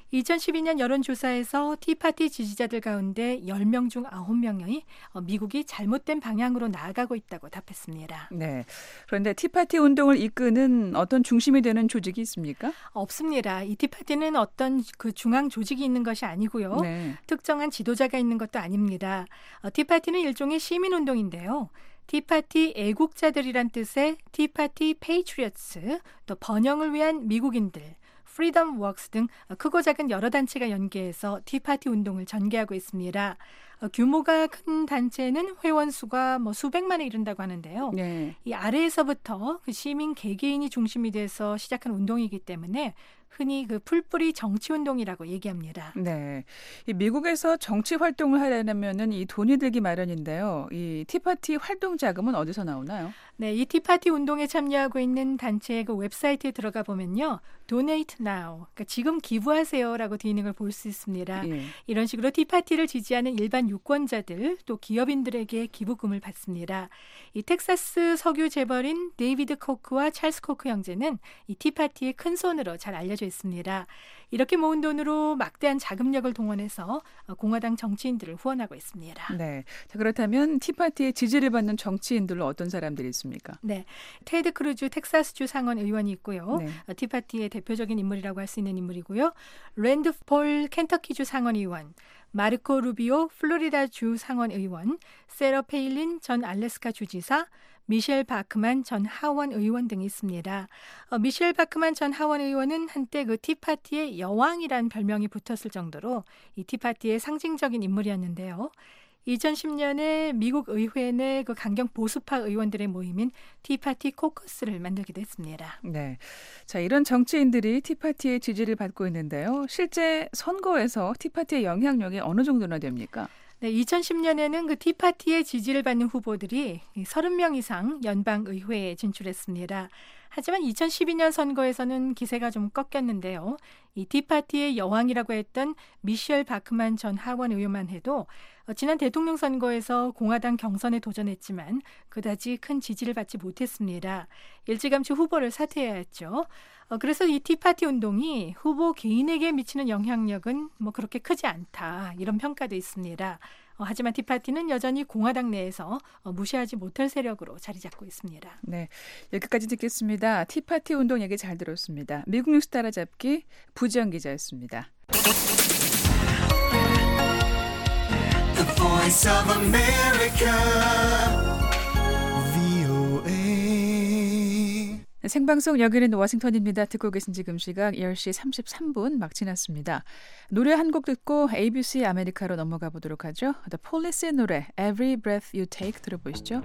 2012년 여론조사에서 티파티 지지자들 가운데 10명 중 9명이 미국이 잘못된 방향으로 나아가고 있다고 답했습니다. 네. 그런데 티파티 운동을 이끄는 어떤 중심이 되는 조직이 있습니까? 없습니다. 이 티파티는 어떤 그 중앙 조직이 있는 것이 아니고요. 네. 특정한 지도자가 있는 것도 아닙니다. 티파티는 일종의 시민운동인데요. 티파티 애국자들이란 뜻의 티파티 페이트리어츠, 또 번영을 위한 미국인들, 프리덤 웍스 등 크고 작은 여러 단체가 연계해서 티파티 운동을 전개하고 있습니다. 규모가 큰 단체는 회원 수가 수백만에 이른다고 하는데요. 네. 이 아래에서부터 그 시민 개개인이 중심이 돼서 시작한 운동이기 때문에 흔히 그 풀뿌리 정치운동이라고 얘기합니다. 네, 이 미국에서 정치 활동을 하려면은 이 돈이 들기 마련인데요. 이 티파티 활동 자금은 어디서 나오나요? 네, 이 티파티 운동에 참여하고 있는 단체의 그 웹사이트에 들어가 보면요, Donate Now, 그러니까 지금 기부하세요라고 돼 있는 걸 볼 수 있습니다. 예. 이런 식으로 티파티를 지지하는 일반 유권자들 또 기업인들에게 기부금을 받습니다. 이 텍사스 석유 재벌인 데이비드 코크와 찰스 코크 형제는 이 티파티의 큰 손으로 잘 알려져 있습니다. 이렇게 모은 돈으로 막대한 자금력을 동원해서 공화당 정치인들을 후원하고 있습니다. 네. 자, 그렇다면 티파티의 지지를 받는 정치인들은 어떤 사람들이 있습니까? 네, 테드 크루즈 텍사스주 상원 의원이 있고요. 네. 티파티의 대표적인 인물이라고 할 수 있는 인물이고요. 랜드 폴 켄터키주 상원 의원, 마르코 루비오 플로리다주 상원 의원, 세러 페일린 전 알래스카 주지사, 미셸 바크만 전 하원 의원 등이 있습니다. 미셸 바크만 전 하원 의원은 한때 그 티파티의 여왕이란 별명이 붙었을 정도로 이 티파티의 상징적인 인물이었는데요. 2010년에 미국 의회 내 그 강경 보수파 의원들의 모임인 티파티 코커스를 만들기도 했습니다. 네. 자, 이런 정치인들이 티파티의 지지를 받고 있는데요. 실제 선거에서 티파티의 영향력이 어느 정도나 됩니까? 네, 2010년에는 그 티파티의 지지를 받는 후보들이 30명 이상 연방의회에 진출했습니다. 하지만 2012년 선거에서는 기세가 좀 꺾였는데요. 이 티파티의 여왕이라고 했던 미셸 바크만 전 하원 의원만 해도 지난 대통령 선거에서 공화당 경선에 도전했지만 그다지 큰 지지를 받지 못했습니다. 일찌감치 후보를 사퇴해야 했죠. 그래서 이 티파티 운동이 후보 개인에게 미치는 영향력은 그렇게 크지 않다, 이런 평가도 있습니다. 하지만 티파티는 여전히 공화당 내에서 무시하지 못할 세력으로 자리 잡고 있습니다. 네, 여기까지 듣겠습니다. 티파티 운동 얘기 잘 들었습니다. 미국 뉴스 따라잡기 부지영 기자였습니다. The Voice of America, VOA. 생방송 여기는 워싱턴입니다. 듣고 계신 지금 시각 10시 33분 막 지났습니다. 노래 한 곡 듣고 ABC 아메리카로 넘어가 보도록 하죠. The Police의 노래 Every Breath You Take 들어보시죠.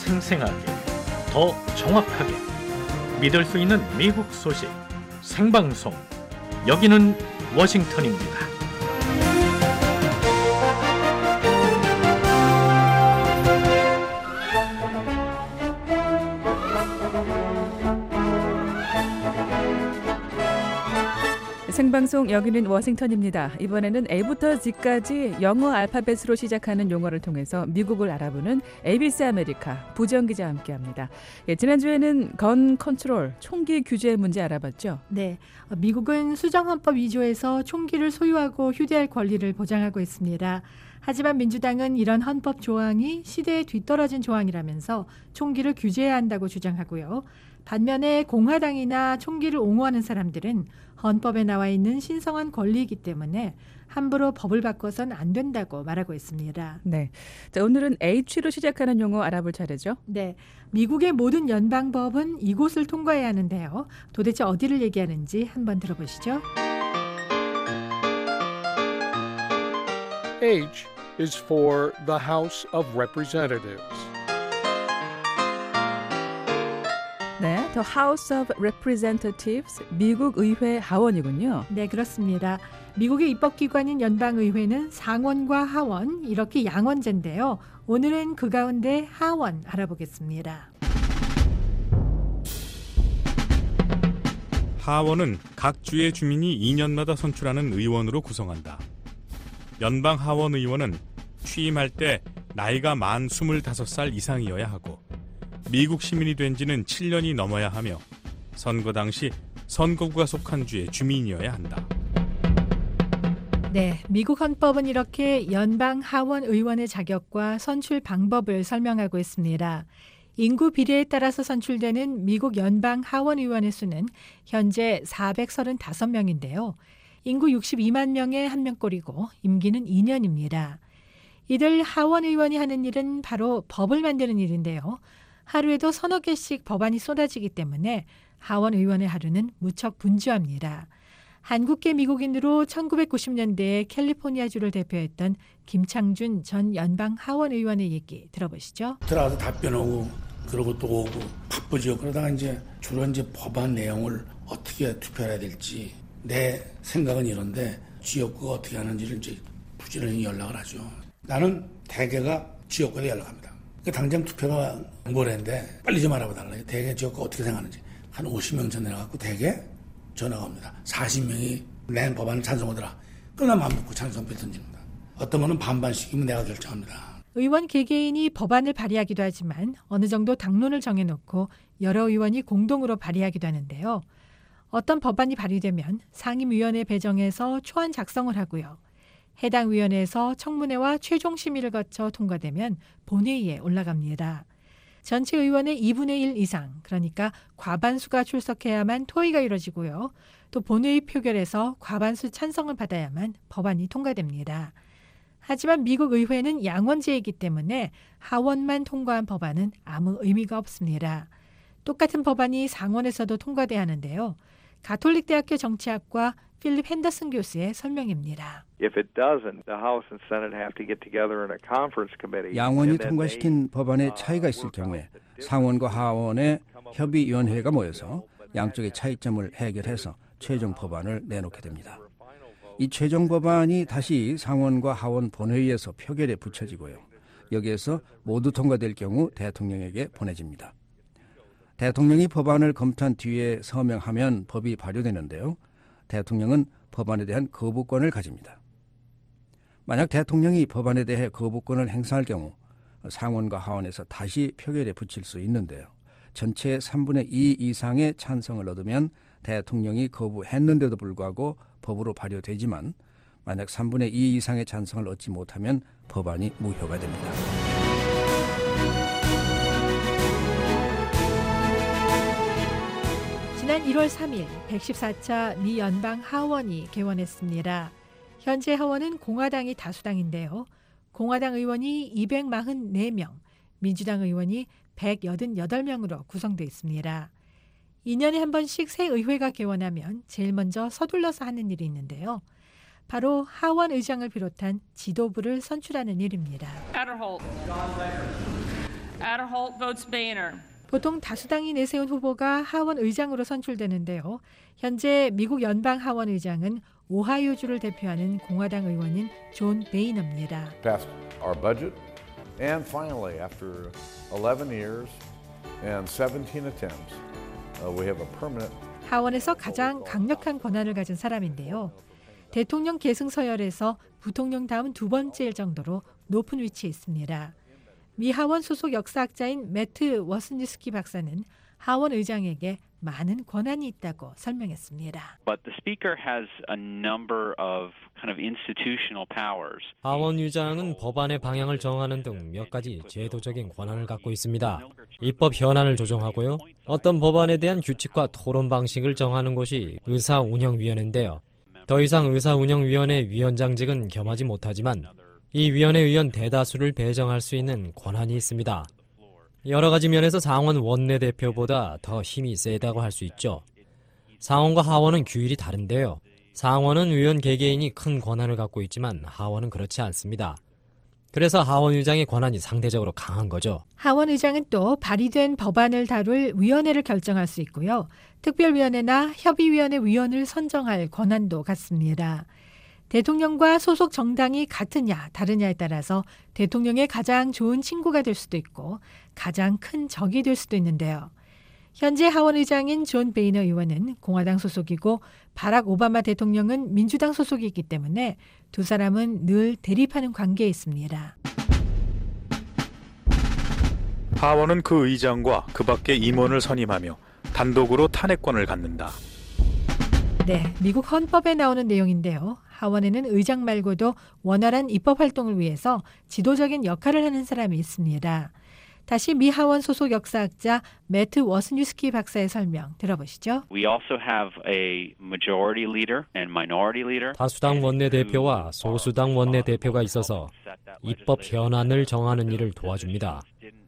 생생하게, 더 정확하게 믿을 수 있는 미국 소식 생방송. 여기는 워싱턴입니다. 생방송 여기는 워싱턴입니다. 이번에는 A부터 Z까지 영어 알파벳으로 시작하는 용어를 통해서 미국을 알아보는 ABC 아메리카 부정 기자와 함께합니다. 지난주에는 건 컨트롤, 총기 규제 문제 알아봤죠? 네, 미국은 수정헌법 2조에서 총기를 소유하고 휴대할 권리를 보장하고 있습니다. 하지만 민주당은 이런 헌법 조항이 시대에 뒤떨어진 조항이라면서 총기를 규제해야 한다고 주장하고요. 반면에 공화당이나 총기를 옹호하는 사람들은 헌법에 나와 있는 신성한 권리이기 때문에 함부로 법을 바꿔선 안 된다고 말하고 있습니다. 네, 자, 오늘은 H로 시작하는 용어 알아볼 차례죠? 네, 미국의 모든 연방법은 이곳을 통과해야 하는데요. 도대체 어디를 얘기하는지 한번 들어보시죠. H is for the House of Representatives. 네, The House of Representatives, 미국 의회 하원이군요. 네, 그렇습니다. 미국의 입법기관인 연방의회는 상원과 하원, 이렇게 양원제인데요. 오늘은 그 가운데 하원 알아보겠습니다. 하원은 각 주의 주민이 2년마다 선출하는 의원으로 구성한다. 연방 하원 의원은 취임할 때 나이가 만 25살 이상이어야 하고 미국 시민이 된 지는 7년이 넘어야 하며 선거 당시 선거구가 속한 주의 주민이어야 한다. 네, 미국 헌법은 이렇게 연방 하원 의원의 자격과 선출 방법을 설명하고 있습니다. 인구 비례에 따라서 선출되는 미국 연방 하원 의원의 수는 현재 435명인데요. 인구 62만 명에 1명꼴이고 임기는 2년입니다. 이들 하원 의원이 하는 일은 바로 법을 만드는 일인데요. 하루에도 서너 개씩 법안이 쏟아지기 때문에 하원 의원의 하루는 무척 분주합니다. 한국계 미국인으로 1990년대에 캘리포니아주를 대표했던 김창준 전 연방 하원 의원의 얘기 들어보시죠. 들어가서 답변하고 그러고 또 오고 바쁘죠. 그러다가 주로 법안 내용을 어떻게 투표해야 될지 내 생각은 이런데 지역구가 어떻게 하는지를 부지런히 연락을 하죠. 나는 대개가 지역구에 연락합니다. 당장 투표가 뭐랬는데 빨리 좀 알아봐달라요. 대개 지역구 어떻게 생각하는지. 한 50명 전에 나가고 대개 전화가 옵니다. 40명이 낸 법안을 찬성하더라. 그러나 마음 놓고 찬성표 던집니다. 어떤 거는 반반씩이면 내가 결정합니다. 의원 개개인이 법안을 발의하기도 하지만 어느 정도 당론을 정해놓고 여러 의원이 공동으로 발의하기도 하는데요. 어떤 법안이 발의되면 상임위원회 배정해서 초안 작성을 하고요. 해당 위원회에서 청문회와 최종 심의를 거쳐 통과되면 본회의에 올라갑니다. 전체 의원의 2분의 1 이상, 그러니까 과반수가 출석해야만 토의가 이루어지고요. 또 본회의 표결에서 과반수 찬성을 받아야만 법안이 통과됩니다. 하지만 미국 의회는 양원제이기 때문에 하원만 통과한 법안은 아무 의미가 없습니다. 똑같은 법안이 상원에서도 통과돼야 하는데요. 가톨릭 대학교 정치학과 필립 핸더슨 교수의 설명입니다. 양원이 통과시킨 법안에 차이가 있을 경우에 상원과 하원의 협의위원회가 모여서 양쪽의 차이점을 해결해서 최종 법안을 내놓게 됩니다. 이 최종 법안이 다시 상원과 하원 본회의에서 표결에 붙여지고요. 여기에서 모두 통과될 경우 대통령에게 보내집니다. 대통령이 법안을 검토한 뒤에 서명하면 법이 발효되는데요. 대통령은 법안에 대한 거부권을 가집니다. 만약 대통령이 법안에 대해 거부권을 행사할 경우 상원과 하원에서 다시 표결에 붙일 수 있는데요. 전체의 3분의 2 이상의 찬성을 얻으면 대통령이 거부했는데도 불구하고 법으로 발효되지만 만약 3분의 2 이상의 찬성을 얻지 못하면 법안이 무효가 됩니다. 지난 1월 3일 114차 미 연방 하원이 개원했습니다. 현재 하원은 공화당이 다수당인데요. 공화당 의원이 244명, 민주당 의원이 188명으로 구성되어 있습니다. 2년에 한 번씩 새 의회가 개원하면 제일 먼저 서둘러서 하는 일이 있는데요. 바로 하원 의장을 비롯한 지도부를 선출하는 일입니다. Adderholt votes Boehner. 보통 다수당이 내세운 후보가 하원 의장으로 선출되는데요. 현재 미국 연방 하원 의장은 오하이오주를 대표하는 공화당 의원인 존 베이너입니다. Passed our budget, and finally, after 11 years and 17 attempts, we have a permanent. 하원에서 가장 강력한 권한을 가진 사람인데요. 대통령 계승 서열에서 부통령 다음 두 번째일 정도로 높은 위치에 있습니다. 미 하원 소속 역사학자인 매트 워스뉴스키 박사는 하원 의장에게 많은 권한이 있다고 설명했습니다. But the speaker has a number of kind of institutional powers. 하원 의장은 법안의 방향을 정하는 등 몇 가지 제도적인 권한을 갖고 있습니다. 입법 현안을 조정하고요. 어떤 법안에 대한 규칙과 토론 방식을 정하는 곳이 의사운영위원회인데요. 더 이상 의사운영위원회 위원장직은 겸하지 못하지만 이 위원회 의원 대다수를 배정할 수 있는 권한이 있습니다. 여러 가지 면에서 상원 원내대표보다 더 힘이 세다고 할 수 있죠. 상원과 하원은 규율이 다른데요. 상원은 의원 개개인이 큰 권한을 갖고 있지만 하원은 그렇지 않습니다. 그래서 하원 의장의 권한이 상대적으로 강한 거죠. 하원 의장은 또 발의된 법안을 다룰 위원회를 결정할 수 있고요. 특별위원회나 협의위원회 위원을 선정할 권한도 갖습니다. 대통령과 소속 정당이 같으냐 다르냐에 따라서 대통령의 가장 좋은 친구가 될 수도 있고 가장 큰 적이 될 수도 있는데요. 현재 하원 의장인 존 베이너 의원은 공화당 소속이고 바락 오바마 대통령은 민주당 소속이기 때문에 두 사람은 늘 대립하는 관계에 있습니다. 하원은 그 의장과 그 밖의 임원을 선임하며 단독으로 탄핵권을 갖는다. 네, 미국 헌법에 나오는 내용인데요. 하원에는 의장 말고도 원활한 입법 활동을 위해서 지도적인 역할을 하는 사람이 있습니다. 다시 미 하원 소속 역사학자 매트 워스뉴스키 박사의 설명 들어보시죠. We also have a majority leader and minority leader. 다수당 원내대표와 소수당 원내대표가 있어서 입법 현안을 정하는 일을 도와줍니다.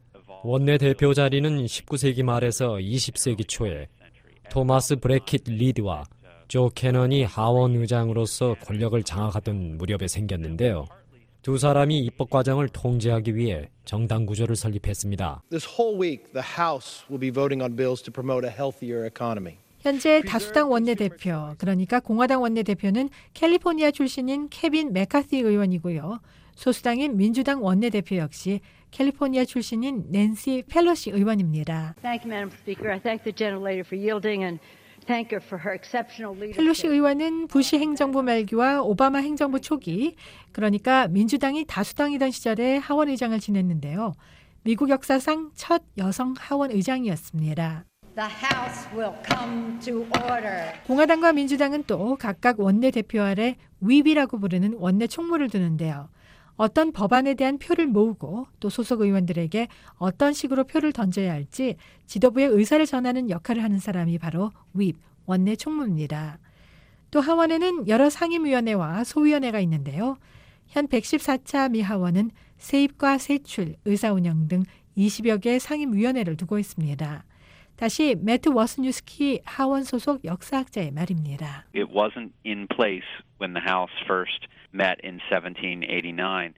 원내대표 자리는 19세기 말에서 20세기 초에 토마스 브래킷 리드와 조 캐넌이 하원 의장으로서 권력을 장악하던 무렵에 생겼는데요. 두 사람이 입법 과정을 통제하기 위해 정당 구조를 설립했습니다. This whole week, the House will be voting on bills to promote a healthier economy. 현재 다수당 원내대표, 그러니까 공화당 원내대표는 캘리포니아 출신인 케빈 맥카티 의원이고요. 소수당인 민주당 원내대표 역시 캘리포니아 출신인 낸시 펠로시 의원입니다. Thank you, Madam Speaker. I thank the gentlelady for yielding and thank her for her exceptional leadership. 펠로시 의원은 부시 행정부 말기와 오바마 행정부 초기, 그러니까 민주당이 다수당이던 시절에 하원 의장을 지냈는데요. 미국 역사상 첫 여성 하원 의장이었습니다. The House will come to order. 공화당과 민주당은 또 각각 원내대표 아래 윕이라고 부르는 원내 총무를 두는데요. 어떤 법안에 대한 표를 모으고 또 소속 의원들에게 어떤 식으로 표를 던져야 할지 지도부의 의사를 전하는 역할을 하는 사람이 바로 윕, 원내 총무입니다. 또 하원에는 여러 상임위원회와 소위원회가 있는데요. 현 114차 미 하원은 세입과 세출, 의사운영 등 20여 개의 상임위원회를 두고 있습니다. 다시 매트 워스뉴스키 하원 소속 역사학자의 말입니다. It wasn't in place when the House first met in 1789.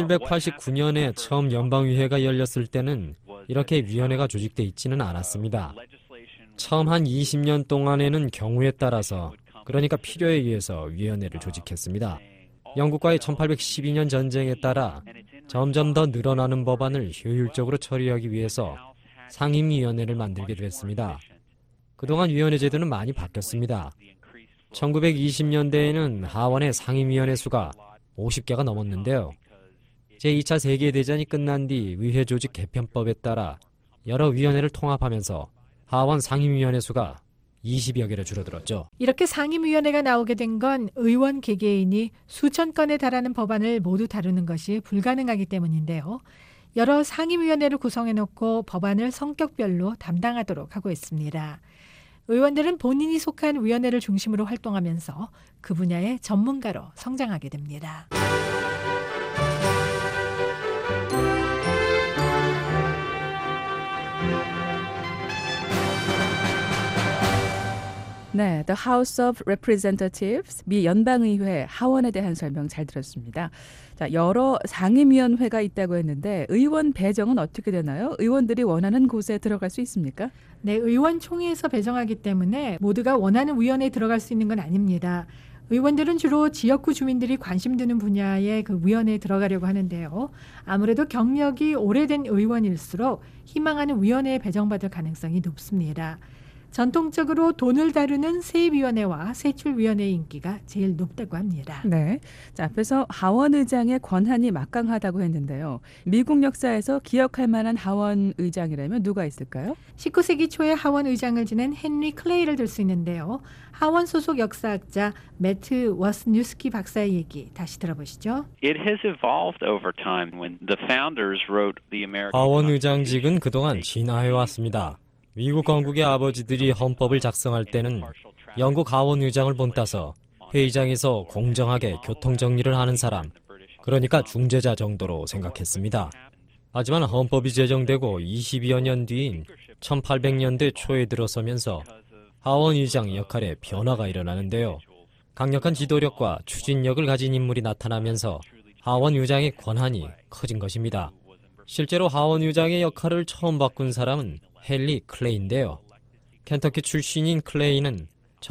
1789년에 처음 연방의회가 열렸을 때는 이렇게 위원회가 조직돼 있지는 않았습니다. 처음 한 20년 동안에는 경우에 따라서, 그러니까 필요에 의해서 위원회를 조직했습니다. 영국과의 1812년 전쟁에 따라 점점 더 늘어나는 법안을 효율적으로 처리하기 위해서 상임위원회를 만들게 됐습니다. 그동안 위원회 제도는 많이 바뀌었습니다. 1920년대에는 하원의 상임위원회 수가 50개가 넘었는데요. 제2차 세계대전이 끝난 뒤 의회 조직 개편법에 따라 여러 위원회를 통합하면서 하원 상임위원회 수가 20여 개로 줄어들었죠. 이렇게 상임위원회가 나오게 된 건 의원 개개인이 수천 건에 달하는 법안을 모두 다루는 것이 불가능하기 때문인데요. 여러 상임위원회를 구성해놓고 법안을 성격별로 담당하도록 하고 있습니다. 의원들은 본인이 속한 위원회를 중심으로 활동하면서 그 분야의 전문가로 성장하게 됩니다. 네, The House of Representatives, 미 연방의회 하원에 대한 설명 잘 들었습니다. 자, 여러 상임위원회가 있다고 했는데 의원 배정은 어떻게 되나요? 의원들이 원하는 곳에 들어갈 수 있습니까? 네, 의원총회에서 배정하기 때문에 모두가 원하는 위원회에 들어갈 수 있는 건 아닙니다. 의원들은 주로 지역구 주민들이 관심 두는 분야의 그 위원회에 들어가려고 하는데요. 아무래도 경력이 오래된 의원일수록 희망하는 위원회에 배정받을 가능성이 높습니다. 전통적으로 돈을 다루는 세입위원회와 세출위원회의 인기가 제일 높다고 합니다. 네, 자, 앞에서 하원의장의 권한이 막강하다고 했는데요. 미국 역사에서 기억할 만한 하원의장이라면 누가 있을까요? 19세기 초에 하원의장을 지낸 헨리 클레이를 들 수 있는데요. 하원 소속 역사학자 매트 워스뉴스키 박사의 얘기 다시 들어보시죠. It has evolved over time. When the founders wrote the American 하원의장직은 그동안 진화해 왔습니다. 미국 건국의 아버지들이 헌법을 작성할 때는 영국 하원의장을 본따서 회의장에서 공정하게 교통정리를 하는 사람, 그러니까 중재자 정도로 생각했습니다. 하지만 헌법이 제정되고 20여 년 뒤인 1800년대 초에 들어서면서 하원의장 역할에 변화가 일어나는데요. 강력한 지도력과 추진력을 가진 인물이 나타나면서 하원의장의 권한이 커진 것입니다. 실제로 하원의장의 역할을 처음 바꾼 사람은 헨리 클레이인데요. 켄터키 출신인 클레이는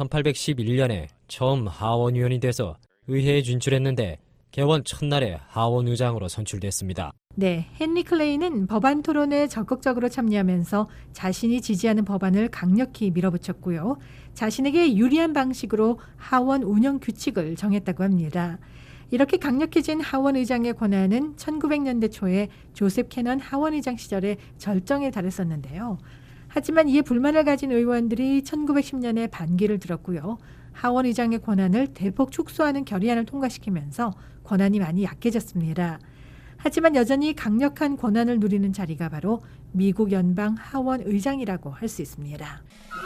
1811년에 처음 하원의원이 돼서 의회에 진출했는데 개원 첫날에 하원의장으로 선출됐습니다. 네, 헨리 클레이는 법안 토론에 적극적으로 참여하면서 자신이 지지하는 법안을 강력히 밀어붙였고요. 자신에게 유리한 방식으로 하원 운영 규칙을 정했다고 합니다. 이렇게 강력해진 하원의장의 권한은 1900년대 초에 조셉 캐넌 하원의장 시절에 절정에 달했었는데요. 하지만 이에 불만을 가진 의원들이 1910년에 반기를 들었고요. 하원의장의 권한을 대폭 축소하는 결의안을 통과시키면서 권한이 많이 약해졌습니다. 하지만 여전히 강력한 권한을 누리는 자리가 바로 미국 연방 하원의장이라고 할 수 있습니다.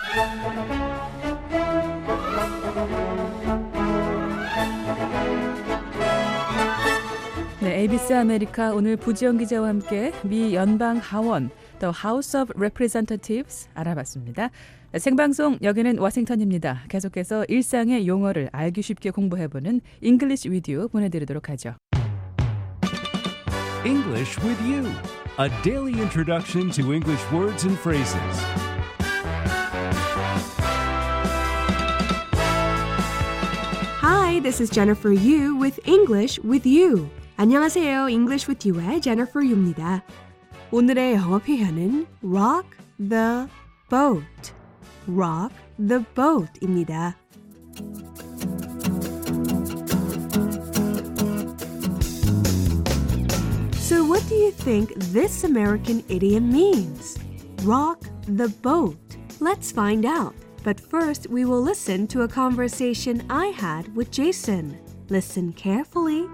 네, ABC 아메리카 오늘 부지영 기자와 함께 미 연방 하원 The House of Representatives 알아봤습니다. 생방송 여기는 워싱턴입니다. 계속해서 일상의 용어를 알기 쉽게 공부해보는 English with You 보내드리도록 하죠. English with You, a daily introduction to English words and phrases. Hi, this is Jennifer Yu with English with You. 안녕하세요. English with You의 Jennifer Yu입니다. 오늘의 영어 표현은 rock the boat. rock the boat입니다. So what do you think this American idiom means? Rock the boat. Let's find out. But first, we will listen to a conversation I had with Jason. Listen carefully.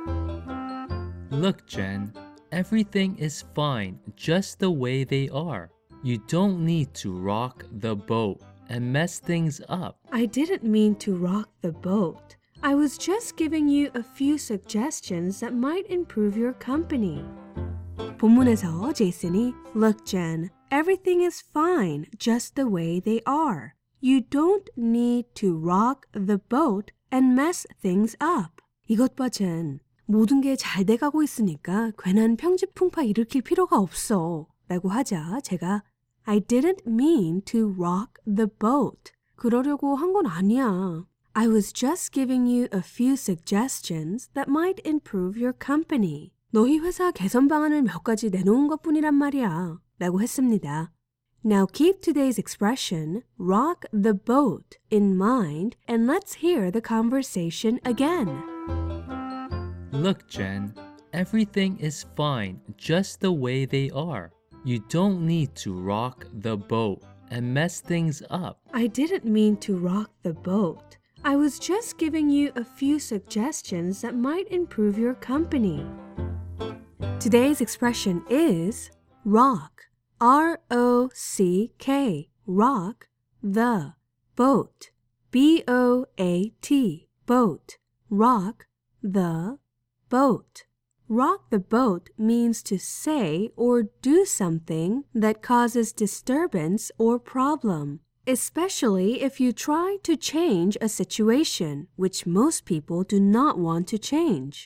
Look, Jen, everything is fine just the way they are. You don't need to rock the boat and mess things up. I didn't mean to rock the boat. I was just giving you a few suggestions that might improve your company. 본문에서 제이슨이 Look, Jen, everything is fine just the way they are. You don't need to rock the boat and mess things up. 이것 봐, 젠. 모든 게 잘 돼가고 있으니까 괜한 평지풍파 일으킬 필요가 없어. 라고 하자 제가 I didn't mean to rock the boat. 그러려고 한 건 아니야. I was just giving you a few suggestions that might improve your company. 너희 회사 개선 방안을 몇 가지 내놓은 것뿐이란 말이야. 라고 했습니다. Now keep today's expression, rock the boat, in mind, and let's hear the conversation again. Look, Jen, everything is fine just the way they are. You don't need to rock the boat and mess things up. I didn't mean to rock the boat. I was just giving you a few suggestions that might improve your company. Today's expression is rock, R-O-C-K, rock the boat, B-O-A-T, boat, rock the boat. Rock the boat means to say or do something that causes disturbance or problem. especially if you try to change a situation which most people do not want to change.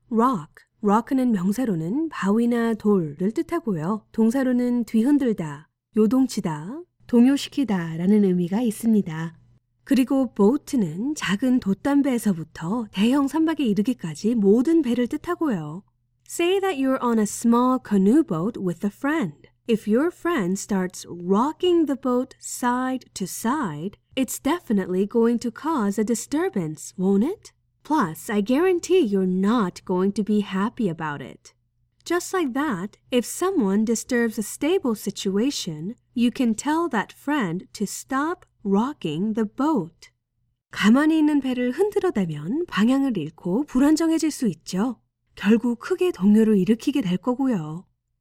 rock는 명사로는 바위나 돌을 뜻하고요. 동사로는 뒤흔들다, 요동치다, 동요시키다 라는 의미가 있습니다. 그리고 boat는 작은 돛담배에서부터 대형 선박에 이르기까지 모든 배를 뜻하고요. Say that you're on a small canoe boat with a friend. If your friend starts rocking the boat side to side, it's definitely going to cause a disturbance, won't it? Plus, I guarantee you're not going to be happy about it. Just like that, if someone disturbs a stable situation, you can tell that friend to stop rocking the boat. 가만히 있는 배를 흔들어대면 방향을 잃고 불안정해질 수 있죠. 결국 크게 동요를 일으키게 될 거고요.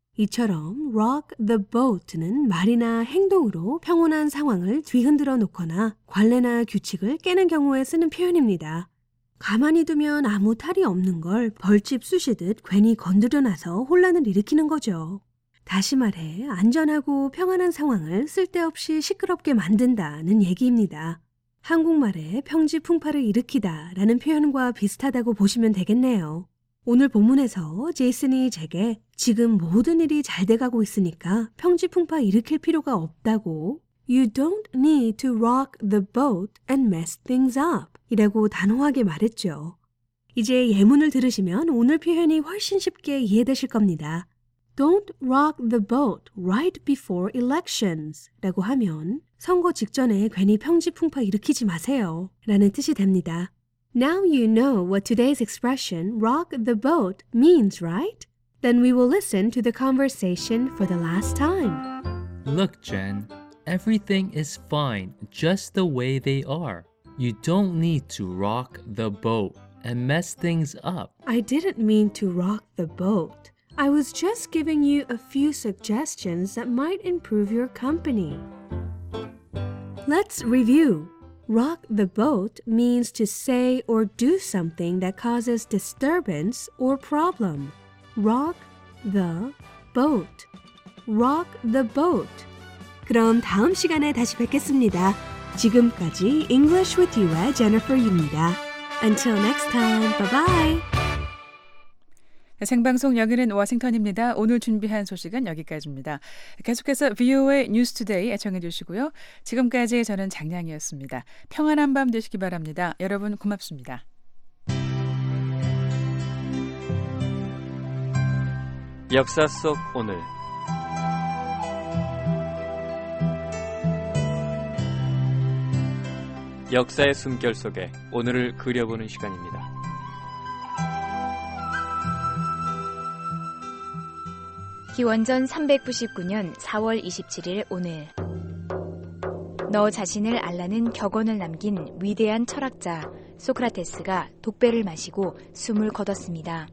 이처럼 rock the boat는 말이나 행동으로 평온한 상황을 뒤흔들어 놓거나 관례나 규칙을 깨는 경우에 쓰는 표현입니다. 가만히 두면 아무 탈이 없는 걸 벌집 쑤시듯 괜히 건드려놔서 혼란을 일으키는 거죠. 다시 말해 안전하고 평안한 상황을 쓸데없이 시끄럽게 만든다는 얘기입니다. 한국말에 평지풍파를 일으키다 라는 표현과 비슷하다고 보시면 되겠네요. 오늘 본문에서 제이슨이 제게 지금 모든 일이 잘 돼가고 있으니까 평지풍파 일으킬 필요가 없다고 You don't need to rock the boat and mess things up 이라고 단호하게 말했죠. 이제 예문을 들으시면 오늘 표현이 훨씬 쉽게 이해되실 겁니다. Don't rock the boat right before elections 라고 하면 선거 직전에 괜히 평지풍파 일으키지 마세요 라는 뜻이 됩니다. Now you know what today's expression rock the boat means, right? Then we will listen to the conversation for the last time. Look, Jen, everything is fine just the way they are. You don't need to rock the boat and mess things up. I didn't mean to rock the boat. I was just giving you a few suggestions that might improve your company. Let's review. Rock the boat means to say or do something that causes disturbance or problem. Rock the boat. Rock the boat. 그럼 다음 시간에 다시 뵙겠습니다. 지금까지 English with You의 Jennifer Yu입니다. Until next time, bye-bye. 생방송 여기는 워싱턴입니다. 오늘 준비한 소식은 여기까지입니다. 계속해서 VOA 뉴스 투데이 애청해 주시고요. 지금까지 저는 장량이었습니다. 평안한 밤 되시기 바랍니다. 여러분 고맙습니다. 역사 속 오늘 역사의 숨결 속에 오늘을 그려보는 시간입니다. 기원전 399년 4월 27일 오늘 너 자신을 알라는 격언을 남긴 위대한 철학자 소크라테스가 독배를 마시고 숨을 거뒀습니다.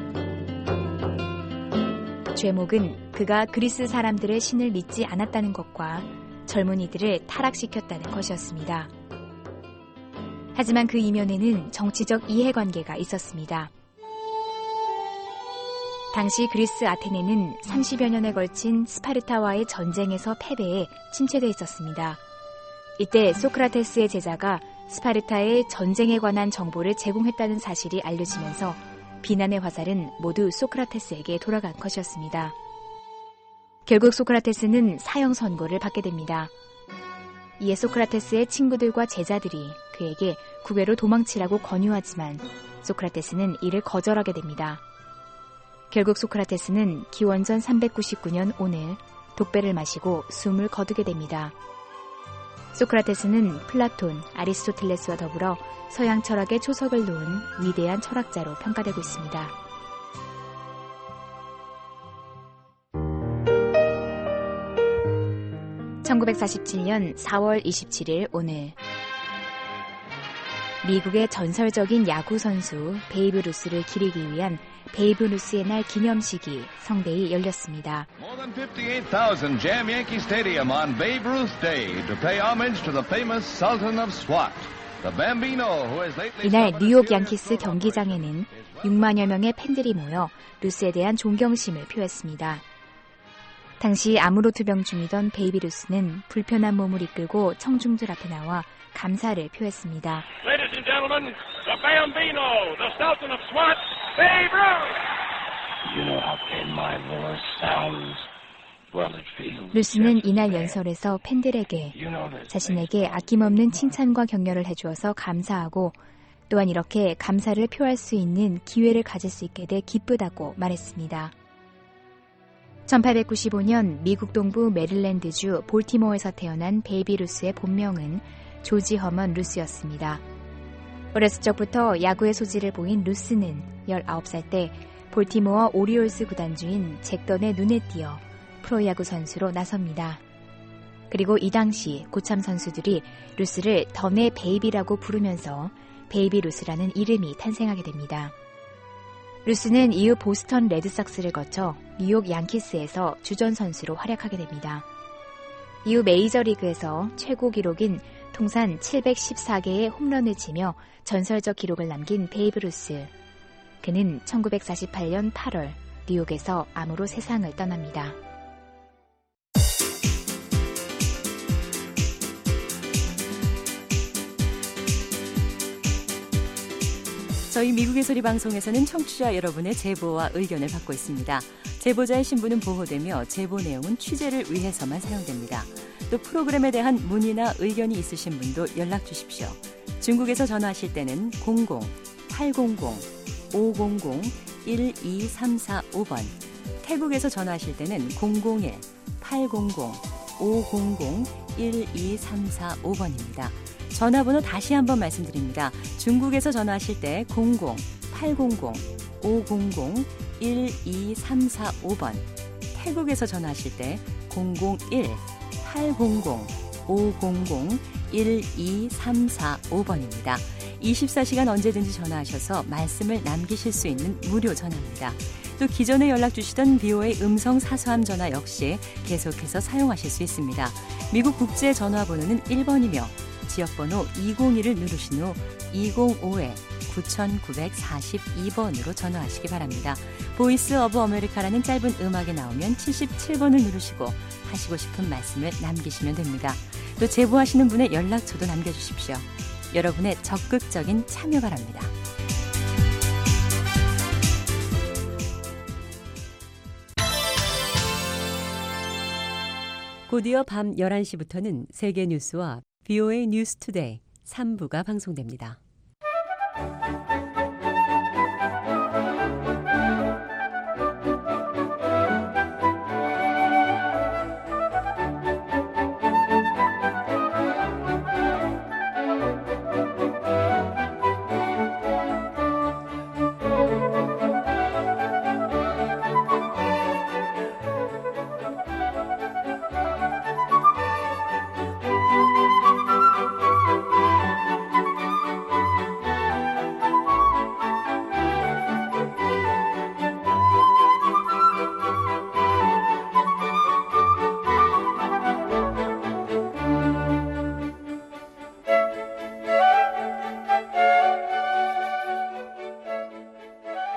죄목은 그가 그리스 사람들의 신을 믿지 않았다는 것과 젊은이들을 타락시켰다는 것이었습니다. 하지만 그 이면에는 정치적 이해관계가 있었습니다. 당시 그리스 아테네는 30여 년에 걸친 스파르타와의 전쟁에서 패배해 침체돼 있었습니다. 이때 소크라테스의 제자가 스파르타에 전쟁에 관한 정보를 제공했다는 사실이 알려지면서 비난의 화살은 모두 소크라테스에게 돌아간 것이었습니다. 결국 소크라테스는 사형 선고를 받게 됩니다. 이에 소크라테스의 친구들과 제자들이 그에게 국외로 도망치라고 권유하지만 소크라테스는 이를 거절하게 됩니다. 결국 소크라테스는 기원전 399년 오늘 독배를 마시고 숨을 거두게 됩니다. 소크라테스는 플라톤, 아리스토텔레스와 더불어 서양 철학의 초석을 놓은 위대한 철학자로 평가되고 있습니다. (1947년 4월 27일) 오늘 미국의 전설적인 야구 선수 베이브 루스를 기리기 위한 베이브 루스의 날 기념식이 성대히 열렸습니다. More than 58,000 jam Yankee Stadium on Babe Ruth Day to pay homage to the famous Sultan of SWAT, the Bambino, who has lately. 이날 뉴욕 양키스 경기장에는 6만여 명의 팬들이 모여 루스에 대한 존경심을 표했습니다. 당시 암으로 투병 중이던 베이비 루스는 불편한 몸을 이끌고 청중들 앞에 나와 감사를 표했습니다. Ladies and gentlemen, the Bambino, the Sultan of SWAT, Babe Ruth! You know how good my voice sounds. Well, it feels. 루스는 이날 연설에서 팬들에게 자신에게 아낌없는 칭찬과 격려를 해주어서 감사하고 또한 이렇게 감사를 표할 수 있는 기회를 가질 수 있게 돼 기쁘다고 말했습니다. 1895년 미국 동부 메릴랜드주 볼티모어에서 태어난 베이비 루스의 본명은 조지 허먼 루스였습니다. 어렸을 적부터 야구의 소질을 보인 루스는 19살 때 볼티모어 오리올스 구단주인 잭던의 눈에 띄어 프로야구 선수로 나섭니다. 그리고 이 당시 고참 선수들이 루스를 던의 베이비라고 부르면서 베이비 루스라는 이름이 탄생하게 됩니다. 루스는 이후 보스턴 레드삭스를 거쳐 뉴욕 양키스에서 주전 선수로 활약하게 됩니다. 이후 메이저리그에서 최고 기록인 통산 714개의 홈런을 치며 전설적 기록을 남긴 베이브 루스. 그는 1948년 8월 뉴욕에서 암으로 세상을 떠납니다. 저희 미국의 소리 방송에서는 청취자 여러분의 제보와 의견을 받고 있습니다. 제보자의 신분은 보호되며 제보 내용은 취재를 위해서만 사용됩니다. 또 프로그램에 대한 문의나 의견이 있으신 분도 연락 주십시오. 중국에서 전화하실 때는 00-800-500-12345번, 태국에서 전화하실 때는 001-800-500-12345번입니다. 전화번호 다시 한번 말씀드립니다. 중국에서 전화하실 때 0-800-500-12345번, 태국에서 전화하실 때 001-800-500-12345번입니다. 24시간 언제든지 전화하셔서 말씀을 남기실 수 있는 무료 전화입니다. 또 기존에 연락 주시던 BOA 음성 사소함 전화 역시 계속해서 사용하실 수 있습니다. 미국 국제 전화번호는 1번이며 지역번호 201을 누르신 후 205-9942번으로 전화하시기 바랍니다. 보이스 오브 아메리카라는 짧은 음악이 나오면 77번을 누르시고 하시고 싶은 말씀을 남기시면 됩니다. 또 제보하시는 분의 연락처도 남겨주십시오. 여러분의 적극적인 참여 바랍니다. 곧이어 밤 11시부터는 세계 뉴스와 BOA 뉴스 투데이 3부가 방송됩니다.